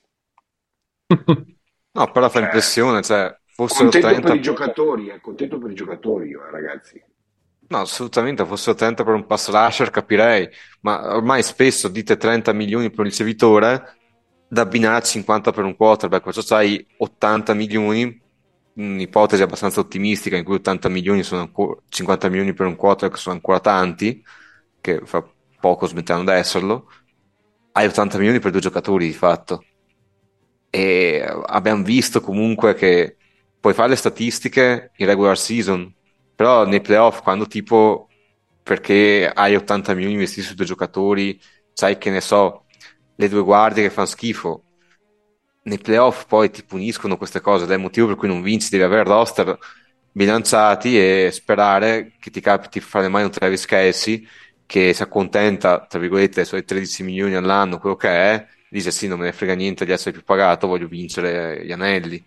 S3: No, però fa
S1: Cioè,
S3: impressione, cioè, fossero
S1: contento per i
S3: trenta,
S1: giocatori, eh, contento per i giocatori io, eh, ragazzi.
S3: no, assolutamente, fossero trenta per un pass rusher capirei, ma ormai spesso dite trenta milioni per un ricevitore da abbinare a cinquanta per un quarterback, perciò c'hai ottanta milioni, un'ipotesi abbastanza ottimistica in cui ottanta milioni sono ancora, cinquanta milioni per un quarterback sono ancora tanti, che fra poco smetteranno di esserlo, hai ottanta milioni per due giocatori di fatto. E abbiamo visto comunque che puoi fare le statistiche in regular season, però nei playoff, quando tipo perché hai ottanta milioni investiti su due giocatori, sai che ne so, le due guardie che fanno schifo, nei playoff poi ti puniscono queste cose ed è il motivo per cui non vinci, devi avere roster bilanciati e sperare che ti capiti di fare mai un Travis Kelce che si accontenta, tra virgolette, dei suoi tredici milioni all'anno, quello che è, dice sì, non me ne frega niente di essere più pagato, voglio vincere gli anelli.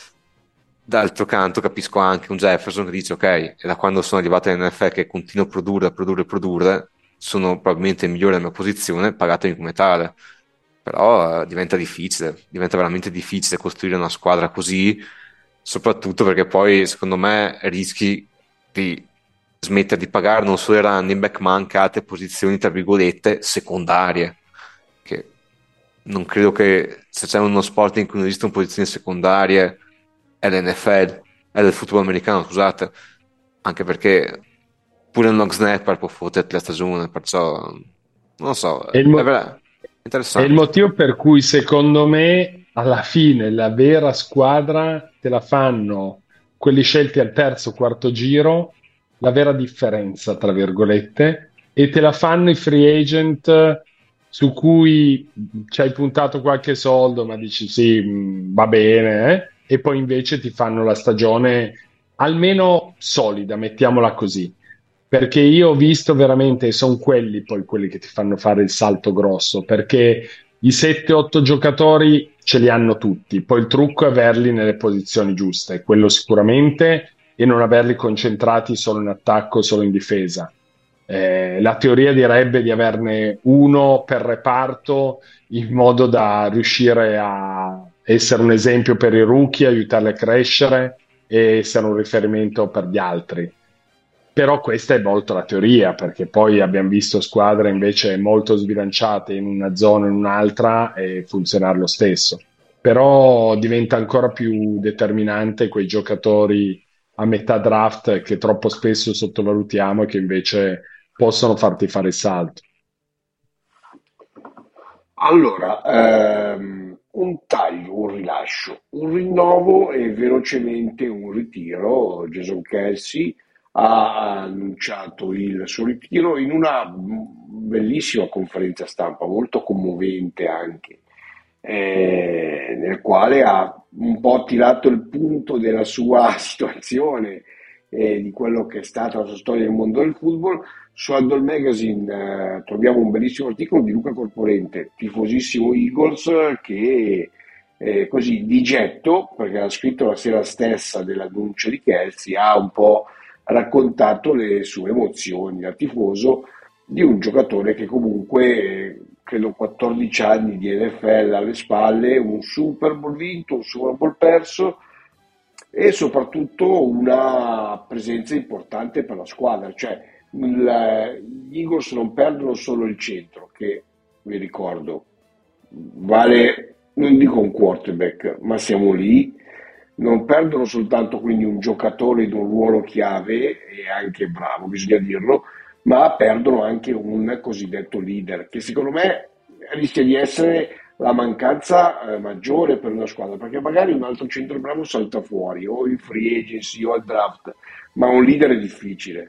S3: D'altro canto capisco anche un Jefferson che dice ok, è da quando sono arrivato in N F L che continuo a produrre, a produrre, a produrre, sono probabilmente il migliore della mia posizione, pagatemi come tale. Però eh, diventa difficile, diventa veramente difficile costruire una squadra così, soprattutto perché poi secondo me rischi di smettere di pagare non solo i running back ma anche altre posizioni tra virgolette secondarie, che non credo che se c'è uno sport in cui non esistono posizioni secondarie è l'N F L, è del football americano, scusate, anche perché pure un long snapper può fotterti la stagione, perciò non lo so,
S2: È il,
S3: è
S2: mo-
S3: vera-
S2: è il
S3: interessante.
S2: motivo per cui secondo me alla fine la vera squadra te la fanno quelli scelti al terzo o quarto giro, la vera differenza, tra virgolette, e te la fanno i free agent su cui ci hai puntato qualche soldo, ma dici sì, mh, va bene, eh? E poi invece ti fanno la stagione almeno solida, mettiamola così. Perché io ho visto veramente, sono quelli poi quelli che ti fanno fare il salto grosso, perché i sette otto giocatori ce li hanno tutti, poi il trucco è averli nelle posizioni giuste, quello sicuramente, e non averli concentrati solo in attacco, solo in difesa. Eh, la teoria direbbe di averne uno per reparto in modo da riuscire a essere un esempio per i rookie, aiutarli a crescere e essere un riferimento per gli altri. Però questa è molto la teoria, perché poi abbiamo visto squadre invece molto sbilanciate in una zona o in un'altra e funzionare lo stesso. Però diventa ancora più determinante quei giocatori a metà draft che troppo spesso sottovalutiamo e che invece possono farti fare il salto.
S1: Allora, ehm, un taglio, un rilascio, un rinnovo e velocemente un ritiro. Jason Kelsey ha annunciato il suo ritiro in una bellissima conferenza stampa, molto commovente anche, eh, nel quale ha un po' tirato il punto della sua situazione e di quello che è stata la sua storia nel mondo del football, Su Handle Magazine eh, troviamo un bellissimo articolo di Luca Corporente, tifosissimo Eagles, che eh, così di getto, perché ha scritto la sera stessa dell'annuncio di Kelsey, ha un po' raccontato le sue emozioni da tifoso di un giocatore che comunque, eh, credo quattordici anni di N F L alle spalle, un Super Bowl vinto, un Super Bowl perso e soprattutto una presenza importante per la squadra. Cioè, il- gli Eagles non perdono solo il centro, che vi ricordo vale, non dico un quarterback, ma siamo lì. Non perdono soltanto quindi un giocatore in un ruolo chiave e anche bravo, bisogna dirlo, ma perdono anche un cosiddetto leader, che secondo me rischia di essere la mancanza eh, maggiore per una squadra, perché magari un altro centro bravo salta fuori, o in free agency o al draft, ma un leader è difficile.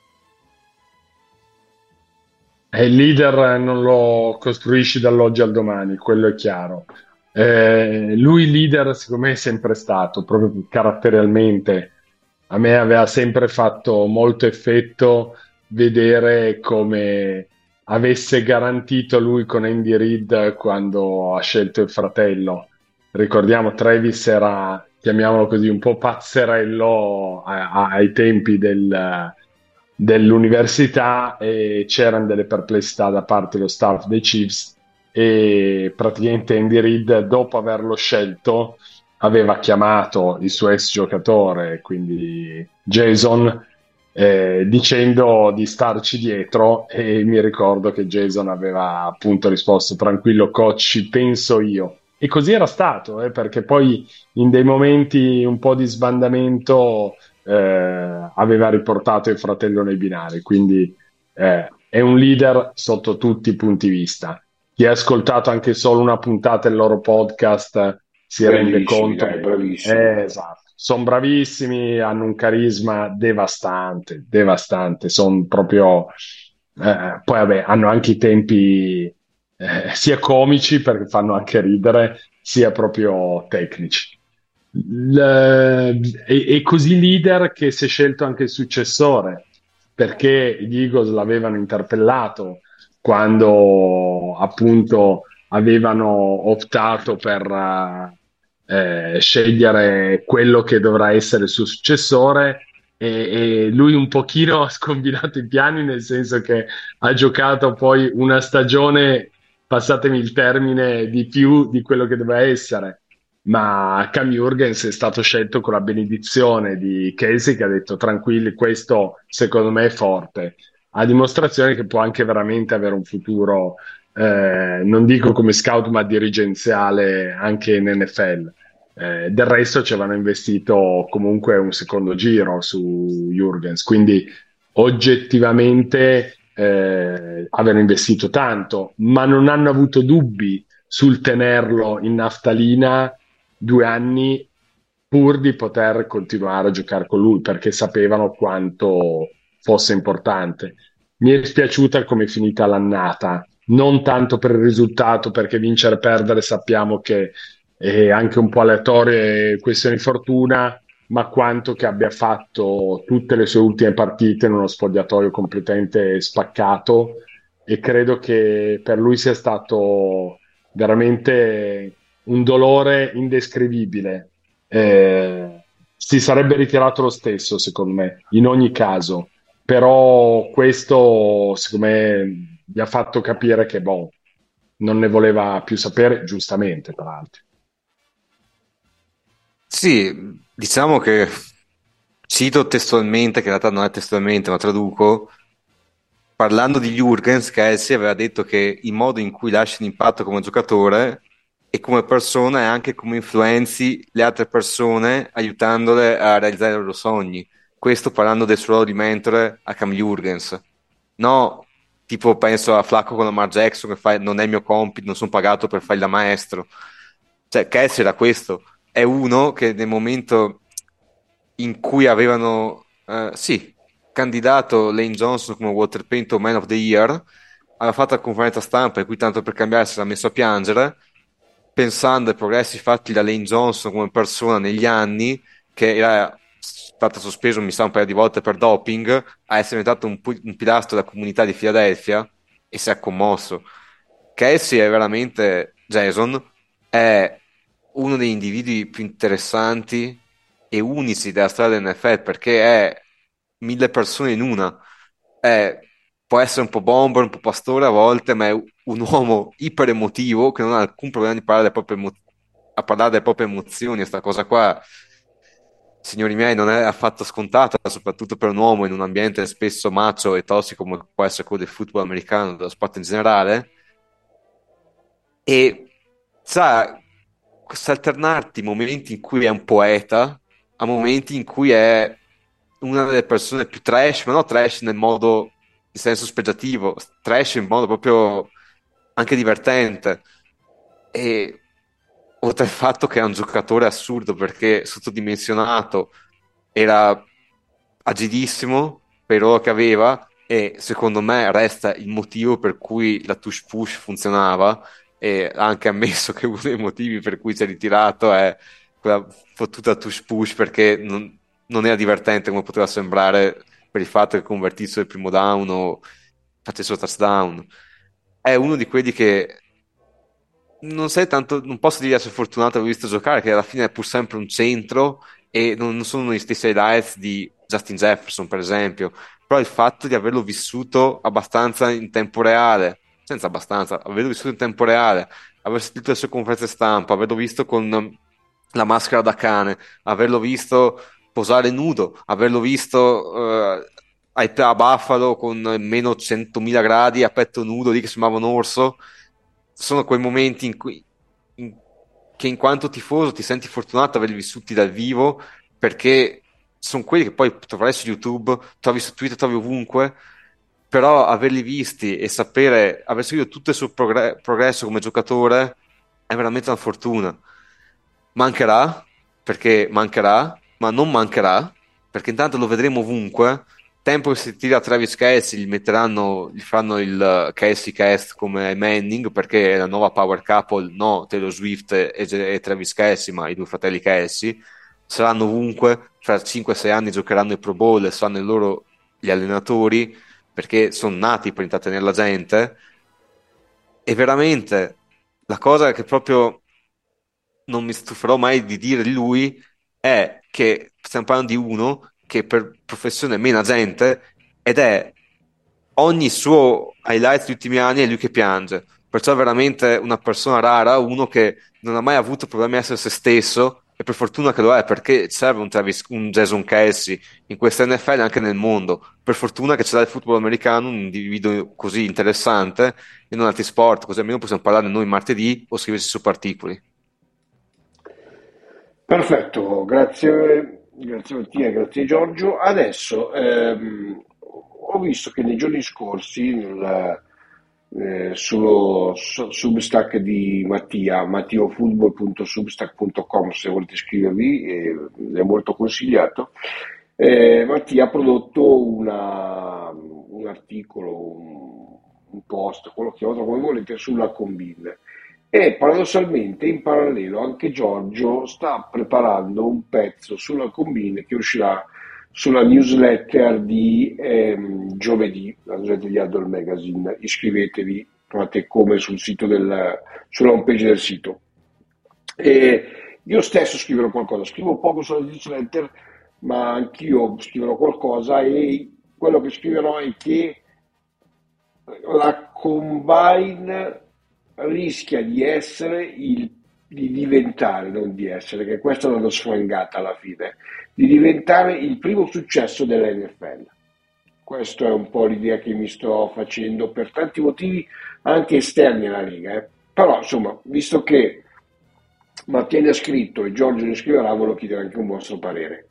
S2: E il leader non lo costruisci dall'oggi al domani, quello è chiaro. Eh, lui leader, secondo me, è sempre stato, proprio caratterialmente. A me aveva sempre fatto molto effetto vedere come avesse garantito lui con Andy Reid quando ha scelto il fratello. Ricordiamo, Travis era, chiamiamolo così, un po' pazzerello a- a- ai tempi del- dell'università, e c'erano delle perplessità da parte dello staff dei Chiefs, e praticamente Andy Reid, dopo averlo scelto, aveva chiamato il suo ex giocatore, quindi Jason, eh, dicendo di starci dietro, e mi ricordo che Jason aveva appunto risposto: tranquillo coach, ci penso io. E così era stato, eh, perché poi in dei momenti un po' di sbandamento eh, aveva riportato il fratello nei binari, quindi eh, è un leader sotto tutti i punti di vista. Chi ha ascoltato anche solo una puntata del loro podcast si rende
S1: Bellissimi,
S2: conto
S1: dai,
S2: che
S1: bravissimi.
S2: eh, esatto, sono bravissimi, hanno un carisma devastante, devastante, sono proprio eh, poi vabbè, hanno anche i tempi eh, sia comici, perché fanno anche ridere, sia proprio tecnici. Il- e, e così leader che si è scelto anche il successore, perché gli Eagles l'avevano interpellato quando appunto avevano optato per eh, scegliere quello che dovrà essere il suo successore, e, e lui un pochino ha scombinato i piani, nel senso che ha giocato poi una stagione, passatemi il termine, di più di quello che doveva essere. Ma Cam Jurgens è stato scelto con la benedizione di Casey, che ha detto: tranquilli, questo secondo me è forte, a dimostrazione che può anche veramente avere un futuro, eh, non dico come scout, ma dirigenziale anche in N F L. Eh, del resto ci avevano investito comunque un secondo giro su Jurgens, quindi oggettivamente eh, avevano investito tanto, ma non hanno avuto dubbi sul tenerlo in naftalina due anni, pur di poter continuare a giocare con lui, perché sapevano quanto fosse importante. Mi è spiaciuta come è finita l'annata, non tanto per il risultato, perché vincere e perdere sappiamo che è anche un po' aleatorio e questione di fortuna, ma quanto che abbia fatto tutte le sue ultime partite in uno spogliatoio completamente spaccato, e credo che per lui sia stato veramente un dolore indescrivibile. Eh, si sarebbe ritirato lo stesso, secondo me, in ogni caso, però questo, secondo me, gli ha fatto capire che, boh, non ne voleva più sapere, giustamente, tra l'altro.
S3: Sì, diciamo che cito testualmente, che in realtà non è testualmente, ma traduco, parlando di Jurgens, Kelsey aveva detto che il modo in cui lasci un impatto come giocatore e come persona è anche come influenzi le altre persone aiutandole a realizzare i loro sogni. Questo parlando del suo ruolo di mentore a Cam Jurgens. No, tipo penso a Flacco con Lamar Jackson che fa non è il mio compito, non sono pagato per fare da maestro. Cioè, Kelsey era questo. È uno che nel momento in cui avevano, eh, sì, candidato Lane Johnson come Walter Payton Man of the Year, aveva fatto la conferenza stampa in cui tanto per cambiare si era messo a piangere, pensando ai progressi fatti da Lane Johnson come persona negli anni, che era stato sospeso mi sa un paio di volte per doping, a essere diventato un, pu- un pilastro della comunità di Filadelfia e si è commosso. Casey è veramente, Jason, è uno degli individui più interessanti e unici della storia dell'N F L perché è mille persone in una. È- può essere un po' bomber, un po' pastore a volte, ma è un uomo iper emotivo che non ha alcun problema di parlare delle proprie emo- a parlare delle proprie emozioni. Questa cosa qua, signori miei, non è affatto scontata, soprattutto per un uomo in un ambiente spesso macho e tossico come può essere quello del football americano, dello sport in generale. E sa, sa alternarti momenti in cui è un poeta a momenti in cui è una delle persone più trash, ma non trash nel modo in senso spregiativo, trash in modo proprio anche divertente. E oltre al fatto che è un giocatore assurdo perché sottodimensionato, era agilissimo per ora che aveva e secondo me resta il motivo per cui la touch push funzionava e ha anche ammesso che uno dei motivi per cui si è ritirato è quella fottuta touch push perché non, non era divertente come poteva sembrare per il fatto che convertisse il primo down o facesse il touchdown. È uno di quelli che non sei tanto, non posso dire di essere fortunato aver visto giocare, che alla fine è pur sempre un centro e non, non sono gli stessi highlights di Justin Jefferson, per esempio, però il fatto di averlo vissuto abbastanza in tempo reale, senza abbastanza, averlo vissuto in tempo reale, aver sentito le sue conferenze stampa, averlo visto con um, la maschera da cane, averlo visto posare nudo, averlo visto eh, a a Buffalo con meno centomila gradi a petto nudo lì che sembrava un orso, sono quei momenti in cui in- che in quanto tifoso ti senti fortunato ad averli vissuti dal vivo perché sono quelli che poi troverai su YouTube, trovi su Twitter, trovi ovunque, però averli visti e sapere, aver seguito tutto il suo progre- progresso come giocatore è veramente una fortuna. Mancherà, perché mancherà, ma non mancherà, perché intanto lo vedremo ovunque. Tempo che si tira Travis Kelce, gli metteranno, gli faranno il Kelce Cast come Manning, perché è la nuova power couple, no Taylor Swift e, e Travis Kelce, ma i due fratelli Kelce. Saranno ovunque, fra cinque sei anni giocheranno i Pro Bowl e saranno loro gli allenatori, perché sono nati per intrattenere la gente. E veramente, la cosa che proprio non mi stuferò mai di dire di lui è che stiamo parlando di uno che per professione mena gente ed è ogni suo highlight degli ultimi anni è lui che piange. Perciò è veramente una persona rara, uno che non ha mai avuto problemi a essere se stesso e per fortuna che lo è perché serve un, Travis, un Jason Kelsey in questa N F L e anche nel mondo. Per fortuna che c'è il football americano un individuo così interessante e non altri sport, così almeno possiamo parlare noi martedì o scriversi su Particoli.
S1: Perfetto, grazie, grazie Mattia, grazie Giorgio. Adesso ehm, ho visto che nei giorni scorsi nel, eh, sullo su- Substack di Mattia, mattiafootball punto substack punto com se volete iscrivervi, eh, è molto consigliato. eh, Mattia ha prodotto una- un articolo, un, un post, quello chiamato come volete, sulla Combin. E paradossalmente in parallelo anche Giorgio sta preparando un pezzo sulla Combine che uscirà sulla newsletter di ehm, giovedì, la newsletter di Adult Magazine. Iscrivetevi, trovate come sul sito del, sulla homepage del sito. E io stesso scriverò qualcosa, scrivo poco sulla newsletter, ma anch'io scriverò qualcosa e quello che scriverò è che la Combine rischia di essere il, di diventare, non di essere, che questa è una sfangata alla fine, di diventare il primo successo dell'N F L. Questa è un po' l'idea che mi sto facendo per tanti motivi anche esterni alla Lega. eh. Però, insomma, visto che Mattia ne ha scritto e Giorgio ne scriverà, volevo chiedere anche un vostro parere.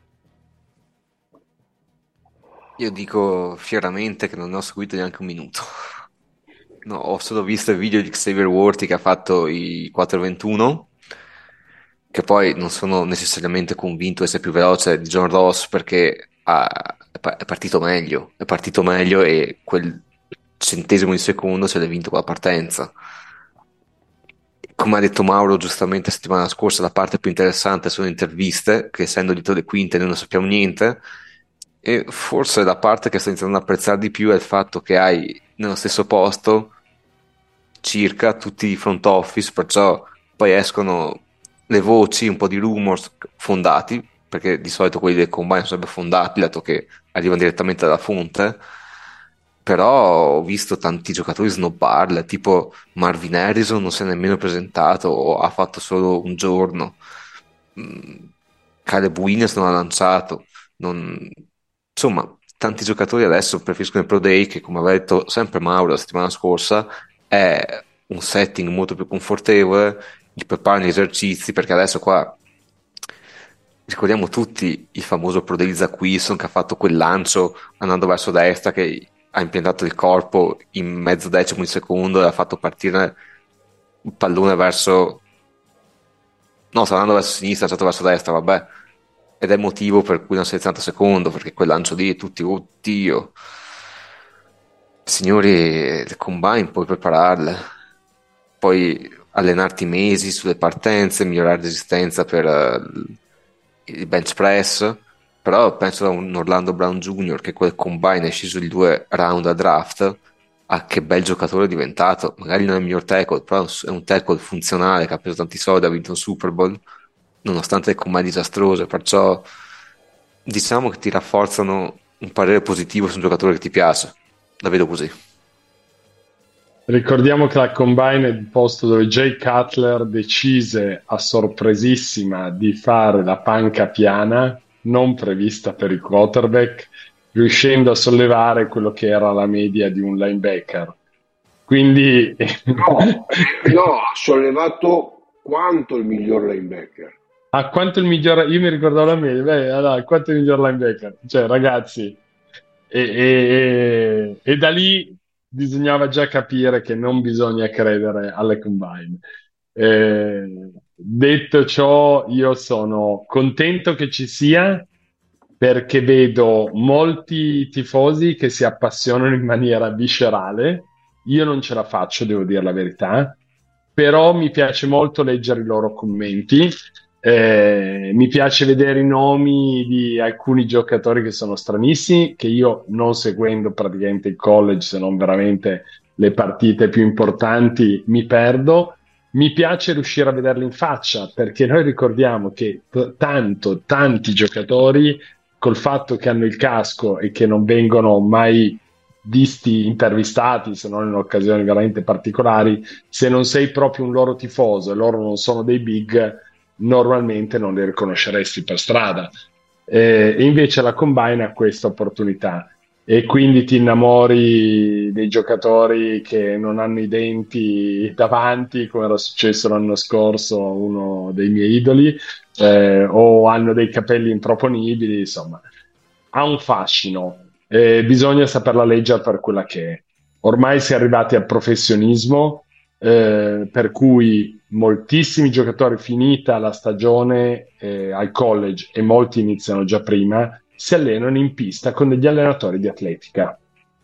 S3: Io dico fieramente che non ne ho seguito neanche un minuto. No, ho solo visto il video di Xavier Worthy che ha fatto i quattro ventuno, che poi non sono necessariamente convinto di essere più veloce di John Ross perché ha- è pa- è partito meglio, è partito meglio e quel centesimo di secondo se l'è vinto con la partenza. come ha detto Mauro giustamente la settimana scorsa, la parte più interessante sono le interviste, che essendo dietro le quinte noi non sappiamo niente, e forse la parte che sto iniziando ad apprezzare di più è il fatto che hai nello stesso posto circa tutti i front office, perciò poi escono le voci, un po' di rumors fondati, perché di solito quelli del combine sono sempre fondati, dato che arrivano direttamente dalla fonte, però ho visto tanti giocatori snobbarle, tipo Marvin Harrison non si è nemmeno presentato o ha fatto solo un giorno. Mm, Caleb Williams non ha lanciato. Non- Insomma, tanti giocatori adesso preferiscono il Pro Day che, come aveva detto sempre Mauro la settimana scorsa, è un setting molto più confortevole, gli preparano gli esercizi, perché adesso qua ricordiamo tutti il famoso Pro Day di Zach Wilson che ha fatto quel lancio andando verso destra che ha impiantato il corpo in mezzo decimo di secondo e ha fatto partire il pallone verso... No, sta andando verso sinistra, è stato verso destra, vabbè. Ed è il motivo per cui non sei settanta secondo, perché quel lancio lì tutti, oddio. Signori, le combine puoi prepararle, puoi allenarti mesi sulle partenze, migliorare resistenza per eh, il bench press, però penso a un Orlando Brown junior che quel combine è sceso di due round a draft, a che bel giocatore è diventato. Magari non è il miglior tackle, però è un tackle funzionale che ha preso tanti soldi, ha vinto un Super Bowl, nonostante le combine disastrose, perciò diciamo che ti rafforzano un parere positivo su un giocatore che ti piace. La vedo così.
S2: Ricordiamo che la Combine è il posto dove Jay Cutler decise a sorpresissima di fare la panca piana, non prevista per il quarterback, riuscendo a sollevare quello che era la media di un linebacker. Quindi
S1: No, eh, no, ha sollevato quanto il miglior linebacker.
S2: a quanto il miglior, io mi ricordavo la media, beh, allora, quanto il miglior linebacker? Cioè, ragazzi, e, e- e da lì bisognava già capire che non bisogna credere alle combine. Eh, detto ciò, io sono contento che ci sia perché vedo molti tifosi che si appassionano in maniera viscerale. Io non ce la faccio, devo dire la verità, però mi piace molto leggere i loro commenti. Eh, mi piace vedere i nomi di alcuni giocatori che sono stranissimi, che io non seguendo praticamente il college, se non veramente le partite più importanti, mi perdo. Mi piace riuscire a vederli in faccia, perché noi ricordiamo che t- tanto, tanti giocatori, col fatto che hanno il casco e che non vengono mai visti, intervistati, se non in occasioni veramente particolari, se non sei proprio un loro tifoso e loro non sono dei big, normalmente non li riconosceresti per strada. Eh, e invece la Combine ha questa opportunità e quindi ti innamori dei giocatori che non hanno i denti davanti, come era successo l'anno scorso a uno dei miei idoli, eh, o hanno dei capelli improponibili, insomma, ha un fascino. Eh, bisogna saperla leggere per quella che è. Ormai si è arrivati al professionismo, eh, per cui moltissimi giocatori finita la stagione eh, al college e molti iniziano già prima, si allenano in pista con degli allenatori di atletica.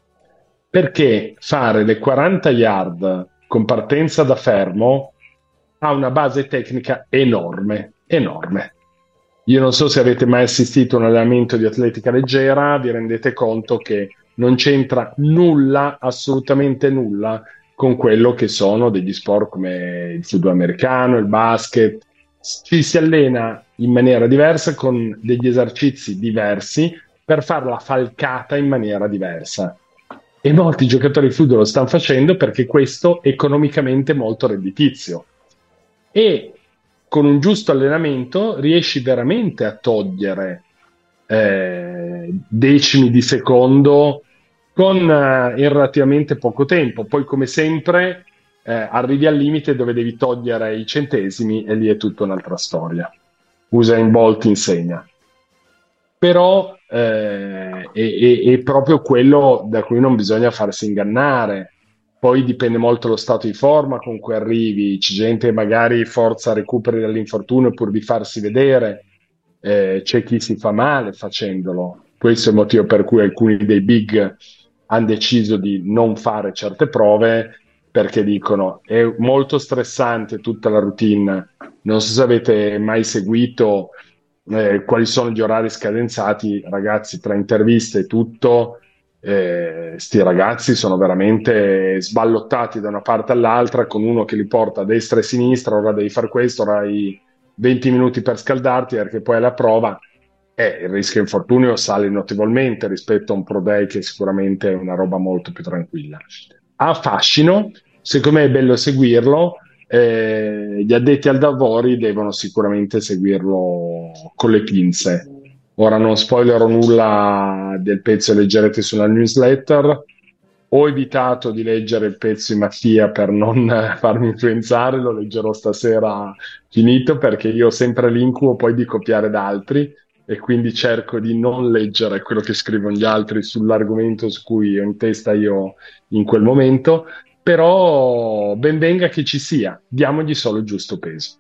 S2: Perché fare le quaranta yard con partenza da fermo ha una base tecnica enorme, enorme. Io non so se avete mai assistito a un allenamento di atletica leggera, vi rendete conto che non c'entra nulla, assolutamente nulla, con quello che sono degli sport come il football americano, il basket. Ci si allena in maniera diversa con degli esercizi diversi per fare la falcata in maniera diversa. E molti giocatori di football lo stanno facendo perché questo è economicamente molto redditizio. E con un giusto allenamento riesci veramente a togliere eh, decimi di secondo con eh, in relativamente poco tempo. Poi, come sempre, eh, arrivi al limite dove devi togliere i centesimi e lì è tutta un'altra storia. Usain Bolt insegna. Però eh, è, è- è proprio quello da cui non bisogna farsi ingannare. Poi dipende molto dallo stato di forma con cui arrivi. C'è gente che magari forza recuperi dall'infortunio pur di farsi vedere, eh, c'è chi si fa male facendolo. Questo è il motivo per cui alcuni dei big hanno deciso di non fare certe prove perché dicono è molto stressante tutta la routine. Non so se avete mai seguito eh, quali sono gli orari scadenzati, ragazzi, tra interviste e tutto. Eh, sti ragazzi sono veramente sballottati da una parte all'altra con uno che li porta a destra e a sinistra, ora devi fare questo, ora hai venti minuti per scaldarti perché poi alla prova eh, il rischio infortunio sale notevolmente rispetto a un Pro Day che sicuramente è una roba molto più tranquilla. Ha fascino, secondo me è bello seguirlo, eh, gli addetti al lavori devono sicuramente seguirlo con le pinze. Ora non spoilerò nulla del pezzo che leggerete sulla newsletter. Ho evitato di leggere il pezzo di Mattia per non eh, farmi influenzare, lo leggerò stasera finito perché io ho sempre l'incubo poi di copiare da altri e quindi cerco di non leggere quello che scrivono gli altri sull'argomento su cui ho in testa io in quel momento, però ben venga che ci sia, diamogli solo il giusto peso.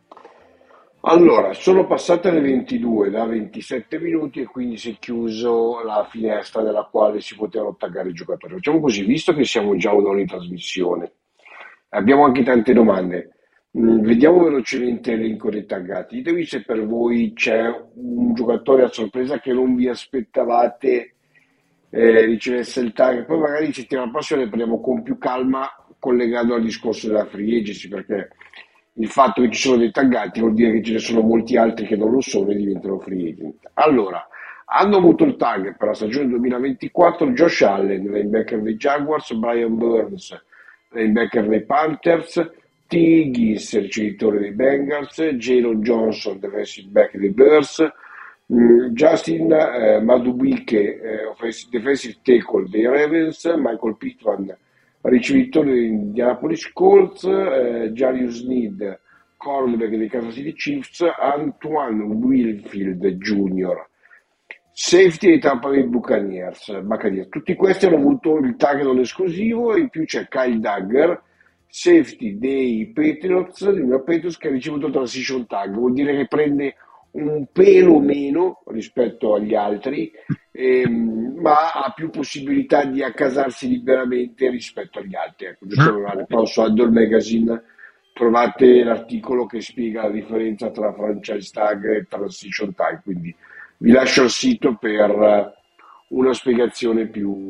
S1: Allora, sono passate le ventidue da ventisette minuti e quindi si è chiuso la finestra nella quale si potevano taggare i giocatori. Facciamo così, visto che siamo già un'ora di trasmissione, abbiamo anche tante domande. Mm, Vediamo velocemente l'elenco dei taggati. Ditemi se per voi c'è un giocatore a sorpresa che non vi aspettavate eh, ricevesse il tag. Poi magari settimana prossima ne parliamo con più calma, collegando al discorso della free agency, perché il fatto che ci sono dei taggati vuol dire che ce ne sono molti altri che non lo sono e diventano free agent. Allora, hanno avuto il tag per la stagione duemilaventiquattro Josh Allen, linebacker dei Jaguars, Brian Burns, linebacker dei Panthers, T. Higgins, ricevitore dei Bengals, Jalen Johnson, defensive back dei Bears, mm, Justin eh, Madubuike, eh, offensive- defensive tackle dei Ravens, Michael Pittman, ricevitore di Indianapolis Colts, eh, Jarius Sneed, cornerback dei Kansas City Chiefs, Antoine Winfield Junior, safety dei Tampa Bay Buccaneers, Buccaneers. Tutti questi hanno avuto il tag non esclusivo e in più c'è Kyle Dagger, safety dei Patriots, dei New York Patriots, che ha ricevuto il transition tag, vuol dire che prende un pelo meno rispetto agli altri, ehm, ma ha più possibilità di accasarsi liberamente rispetto agli altri. Ecco, giusto per dare però su Huddle Magazine trovate l'articolo che spiega la differenza tra franchise tag e transition tag, quindi vi lascio il sito per eh, una spiegazione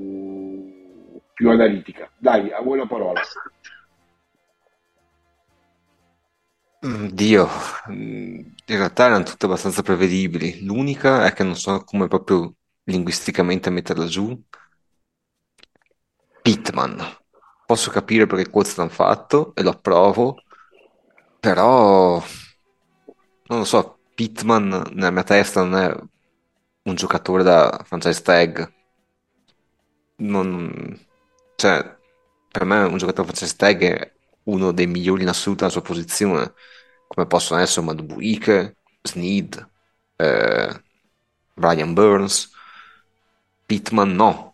S1: più, più analitica. Dai, a voi la parola.
S3: Mm, Dio, mm, in realtà erano tutte abbastanza prevedibili. L'unica è che non so come proprio linguisticamente metterla giù. Pittman. Posso capire perché Colts l'hanno fatto e lo approvo, però non lo so, Pittman nella mia testa non è un giocatore da franchise tag. Non, cioè, per me un giocatore franchise tag è uno dei migliori in assoluto nella sua posizione, come possono essere Madubuike, Snead, eh, Brian Burns. Pittman no.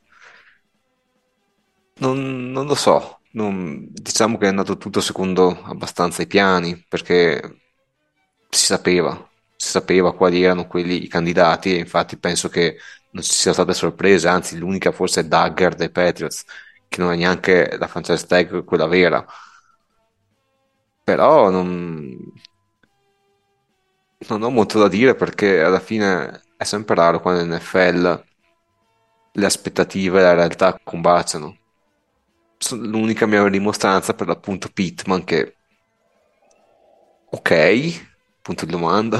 S3: Non, non lo so, non- diciamo che è andato tutto secondo abbastanza i piani, perché si sapeva, si sapeva quali erano quelli i candidati e infatti penso che non ci siano state sorprese, anzi l'unica forse è Dagger dei Patriots, che non è neanche la franchise tag quella vera, però non, non ho molto da dire perché alla fine è sempre raro quando in N F L le aspettative e la realtà combaciano. Sono l'unica mia dimostranza per l'appunto Pittman che ok, punto di domanda.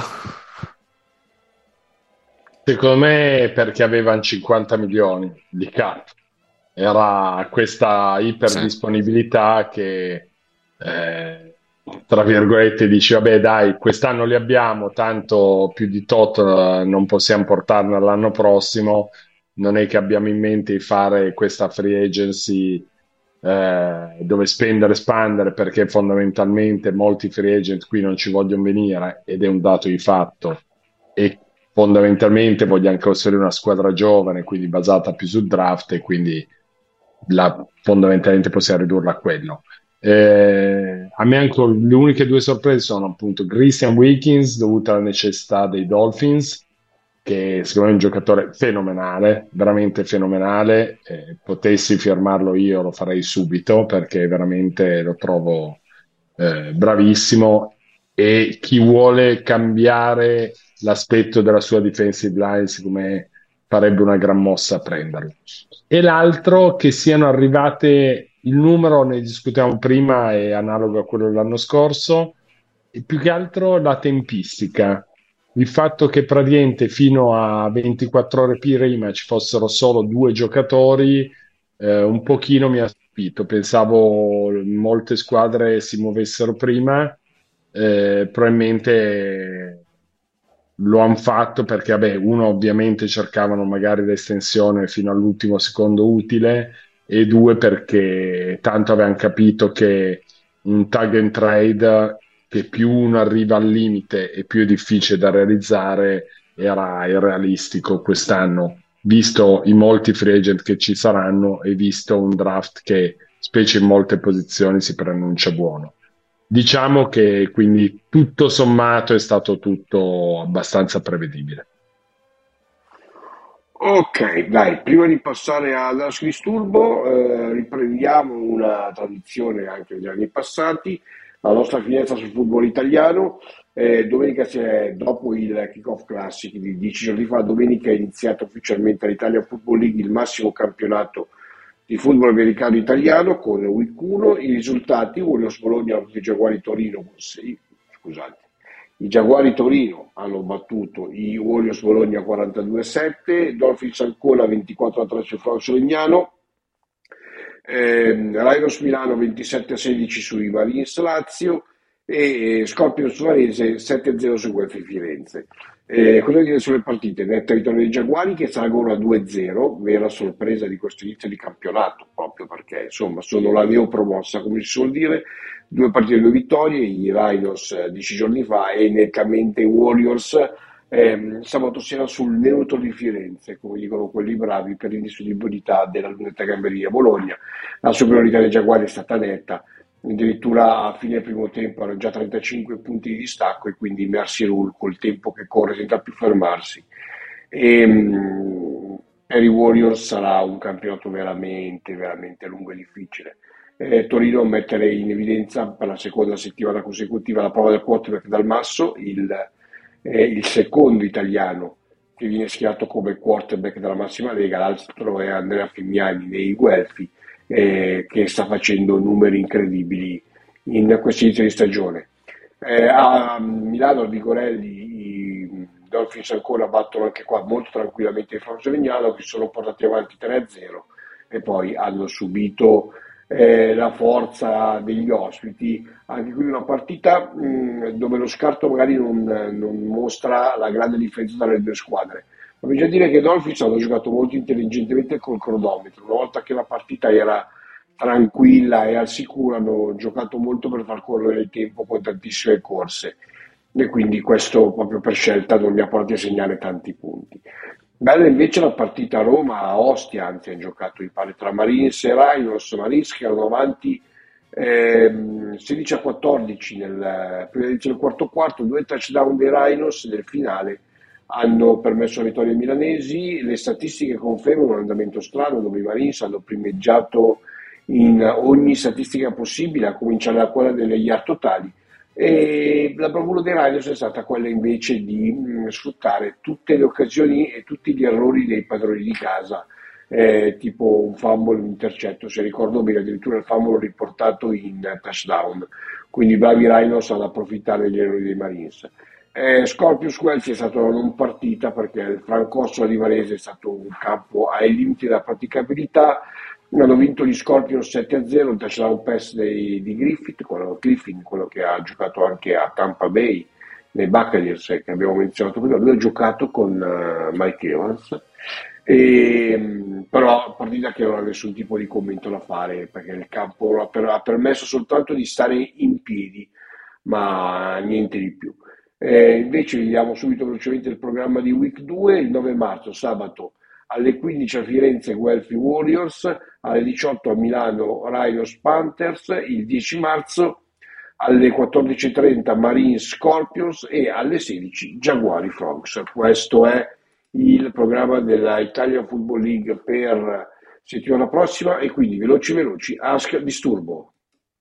S2: Secondo me perché avevano cinquanta milioni di cap. Era questa
S3: Sì.
S2: iperdisponibilità che, eh, tra virgolette, dici, vabbè, dai, quest'anno li abbiamo, tanto più di tot eh, non possiamo portarne l'anno prossimo. Non è che abbiamo in mente di fare questa free agency eh, dove spendere e spandere, perché fondamentalmente molti free agent qui non ci vogliono venire ed è un dato di fatto. E fondamentalmente voglio anche costruire una squadra giovane, quindi basata più sul draft e quindi la- fondamentalmente possiamo ridurla a quello. Eh, a me anche le uniche due sorprese sono appunto Christian Wilkins dovuta alla necessità dei Dolphins che secondo me è un giocatore fenomenale, veramente fenomenale. Eh, potessi firmarlo io lo farei subito perché veramente lo trovo eh, bravissimo, e chi vuole cambiare l'aspetto della sua defensive line, secondo me farebbe una gran mossa a prenderlo. E l'altro, che siano arrivate, il numero ne discutiamo prima, è analogo a quello dell'anno scorso, e più che altro la tempistica. Il fatto che praticamente fino a ventiquattro ore prima ci fossero solo due giocatori, eh, un pochino mi ha stupito. Pensavo molte squadre si muovessero prima, eh, probabilmente lo hanno fatto perché, vabbè, uno, ovviamente cercavano magari l'estensione fino all'ultimo secondo utile, e due, perché tanto avevano capito che un tag and trade, che più uno arriva al limite e più è difficile da realizzare, era irrealistico quest'anno, visto i molti free agent che ci saranno e visto un draft che, specie in molte posizioni, si preannuncia buono. Diciamo che quindi tutto sommato è stato tutto abbastanza prevedibile.
S1: Ok, dai, prima di passare ad Ask Disturbo, eh, riprendiamo una tradizione anche degli anni passati, la nostra finestra sul football italiano. Eh, domenica, c'è, dopo il Kick-Off Classic di dieci giorni fa, domenica è iniziato ufficialmente l'Italia Football League, il massimo campionato di football americano italiano, con Week uno. I risultati: Warriors Bologna, i Giaguari Torino, sì, scusate, i Giaguari Torino hanno battuto i Warriors Bologna quarantadue a sette, Dolphins Ancona ventiquattro a tre sul Frosinone Legnano, ehm, Rhinos Milano ventisette a sedici sui Marines Lazio e eh, Scorpions Varese sette a zero su Guelfi Firenze. Eh, cosa dire sulle partite? Nel territorio dei Giaguari, che salgono a due a zero, vera sorpresa di questo inizio di campionato, proprio perché insomma sono la neopromossa, come si suol dire. Due partite, due vittorie, i Rhinos eh, dieci giorni fa, e nettamente i Warriors ehm, sabato sera sul Neutro di Firenze, come dicono quelli bravi, per l'indiscutibilità della lunetta Gamberia Bologna. La superiorità dei Giaguari è stata netta, addirittura a fine primo tempo erano già trentacinque punti di distacco, e quindi Mercy Rule col tempo che corre senza più fermarsi. E, mh, per i Warriors sarà un campionato veramente, veramente lungo e difficile. Eh, Torino mettere in evidenza per la seconda settimana consecutiva la prova del quarterback Dal Masso, il, eh, il secondo italiano che viene schierato come quarterback della massima lega. L'altro è Andrea Fimiani dei Guelfi, eh, che sta facendo numeri incredibili in questo inizio di stagione. Eh, a Milano, al Vigorelli, i Dolphins ancora battono anche qua molto tranquillamente il Frosinone Legnano, che sono portati avanti tre a zero, e poi hanno subito eh, la forza degli ospiti. Anche qui una partita mh, dove lo scarto magari non, non mostra la grande differenza tra le due squadre. Ma bisogna dire che i Dolphins hanno giocato molto intelligentemente col cronometro. Una volta che la partita era tranquilla e al sicuro, hanno giocato molto per far correre il tempo con tantissime corse, e quindi questo proprio per scelta non mi ha portato a segnare tanti punti. Bella invece la partita a Roma, a Ostia, anzi hanno giocato i pari tra Marines e Rhinos. Marines che erano avanti ehm, sedici a quattordici nel primo inizio del quarto quarto, due touchdown dei Rhinos nel finale hanno permesso la vittoria ai milanesi. Le statistiche confermano un andamento strano, dove i Marines hanno primeggiato in ogni statistica possibile, a cominciare da quella delle yard totali, e la bravura dei Raiders è stata quella invece di mh, sfruttare tutte le occasioni e tutti gli errori dei padroni di casa, eh, tipo un fumble, un intercetto, se ricordo bene addirittura il fumble riportato in touchdown. Quindi bravi Rhinos ad approfittare degli errori dei Marines. Eh, Scorpius Guelfi è stata una non partita, perché il Francossola di Varese è stato un campo ai limiti della praticabilità. Hanno vinto gli Scorpions sette a zero, un touchdown pass dei, di Griffith, quello, Griffin, quello che ha giocato anche a Tampa Bay nei Buccaneers, che abbiamo menzionato prima. Lui ha giocato con uh, Mike Evans, e, però partita che non ha nessun tipo di commento da fare, perché il campo ha, per, ha permesso soltanto di stare in piedi, ma niente di più. Eh, invece vediamo subito velocemente il programma di Week due. Il nove marzo, sabato, alle quindici a Firenze Guelfi Warriors, alle diciotto a Milano Rhinos Panthers, il dieci marzo alle quattordici e trenta Marines Scorpions, e alle sedici Giaguari Frogs. Questo è il programma della Italia Football League per settimana prossima e quindi veloci veloci, Ask Disturbo.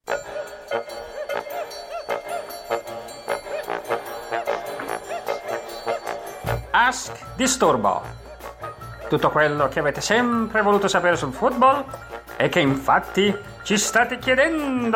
S4: Ask Disturbo. Tutto quello che avete sempre voluto sapere sul football e che infatti ci state chiedendo.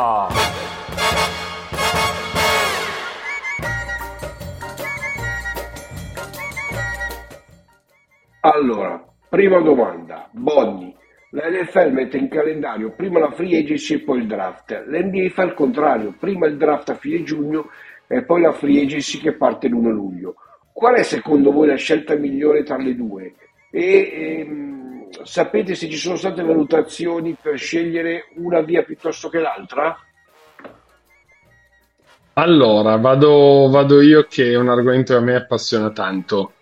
S1: Allora, prima domanda, Bonni, la N F L mette in calendario prima la free agency e poi il draft, l'N B A fa il contrario, prima il draft a fine giugno e poi la free agency che parte l'primo luglio. Qual è secondo voi la scelta migliore tra le due? E ehm, sapete se ci sono state valutazioni per scegliere una via piuttosto che l'altra?
S2: Allora, vado, vado io che è un argomento che a me appassiona tanto.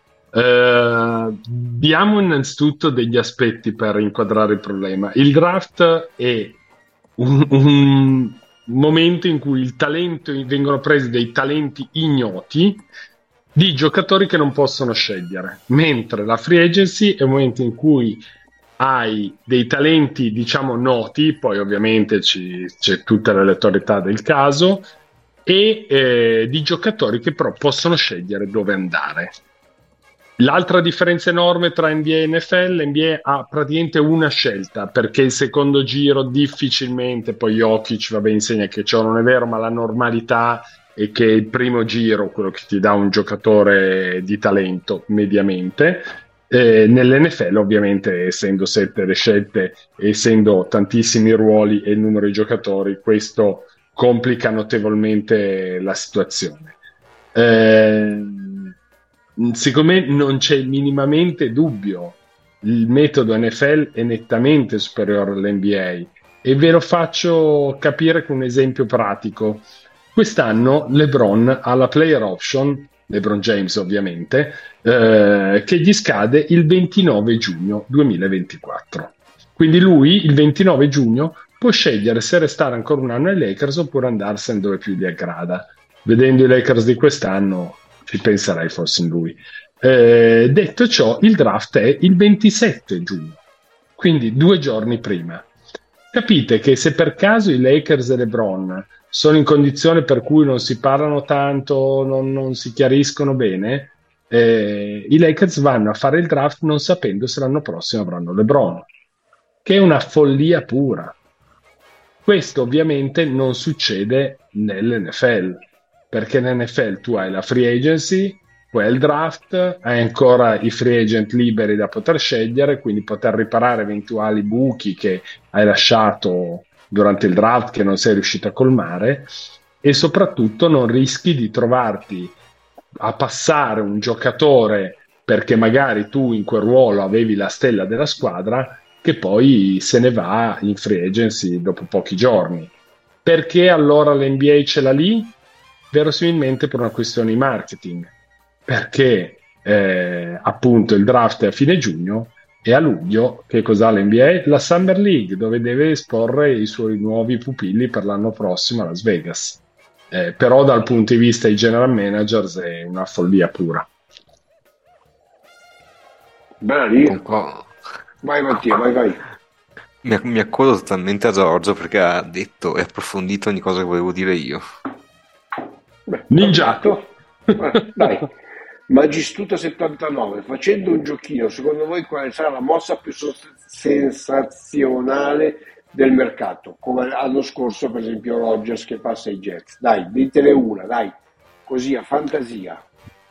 S2: Eh, diamo innanzitutto degli aspetti per inquadrare il problema. Il draft è un, un momento in cui il talento, vengono presi dei talenti ignoti di giocatori che non possono scegliere, mentre la free agency è un momento in cui hai dei talenti, diciamo, noti, poi ovviamente ci, c'è tutta l'aleatorietà del caso, e eh, di giocatori che però possono scegliere dove andare. L'altra differenza enorme tra N B A e N F L, l'N B A ha praticamente una scelta, perché il secondo giro difficilmente, poi Jokic vabbè insegna che ciò non è vero, ma la normalità è che il primo giro, quello che ti dà un giocatore di talento mediamente, eh, nell'N F L ovviamente essendo sette le scelte, essendo tantissimi ruoli e il numero di giocatori, questo complica notevolmente la situazione. Eh, Secondo me non c'è minimamente dubbio, il metodo N F L è nettamente superiore all'N B A e ve lo faccio capire con un esempio pratico. Quest'anno LeBron ha la player option, LeBron James ovviamente, eh, che gli scade il ventinove giugno duemilaventiquattro. Quindi lui il ventinove giugno può scegliere se restare ancora un anno ai Lakers oppure andarsene dove più gli aggrada. Vedendo i Lakers di quest'anno ci penserei forse in lui. Eh, detto ciò, il draft è il ventisette giugno, quindi due giorni prima. Capite che se per caso i Lakers e LeBron sono in condizione per cui non si parlano tanto, non, non si chiariscono bene, eh, i Lakers vanno a fare il draft non sapendo se l'anno prossimo avranno LeBron, che è una follia pura. Questo ovviamente non succede nell'N F L, perché nell'N F L tu hai la free agency, poi hai il draft, hai ancora i free agent liberi da poter scegliere, quindi poter riparare eventuali buchi che hai lasciato durante il draft che non sei riuscito a colmare, e soprattutto non rischi di trovarti a passare un giocatore perché magari tu in quel ruolo avevi la stella della squadra che poi se ne va in free agency dopo pochi giorni. Perché allora l'N B A ce l'ha lì? Verosimilmente per una questione di marketing, perché eh, appunto il draft è a fine giugno e a luglio che cos'ha l'N B A? La Summer League, dove deve esporre i suoi nuovi pupilli per l'anno prossimo a Las Vegas. Eh, però dal punto di vista dei general managers è una follia pura.
S1: Bella lì.
S3: Concordo.
S1: Vai Mattia, vai vai.
S3: Mi, mi accodo totalmente a Giorgio perché ha detto e approfondito ogni cosa che volevo dire io.
S1: Beh,
S2: Ninjato.
S1: Dai, Magistuta settantanove, facendo un giochino, secondo voi quale sarà la mossa più sensazionale del mercato? Come l'anno scorso, per esempio, Rodgers che passa ai Jets. Dai, ditene una, dai, così a fantasia.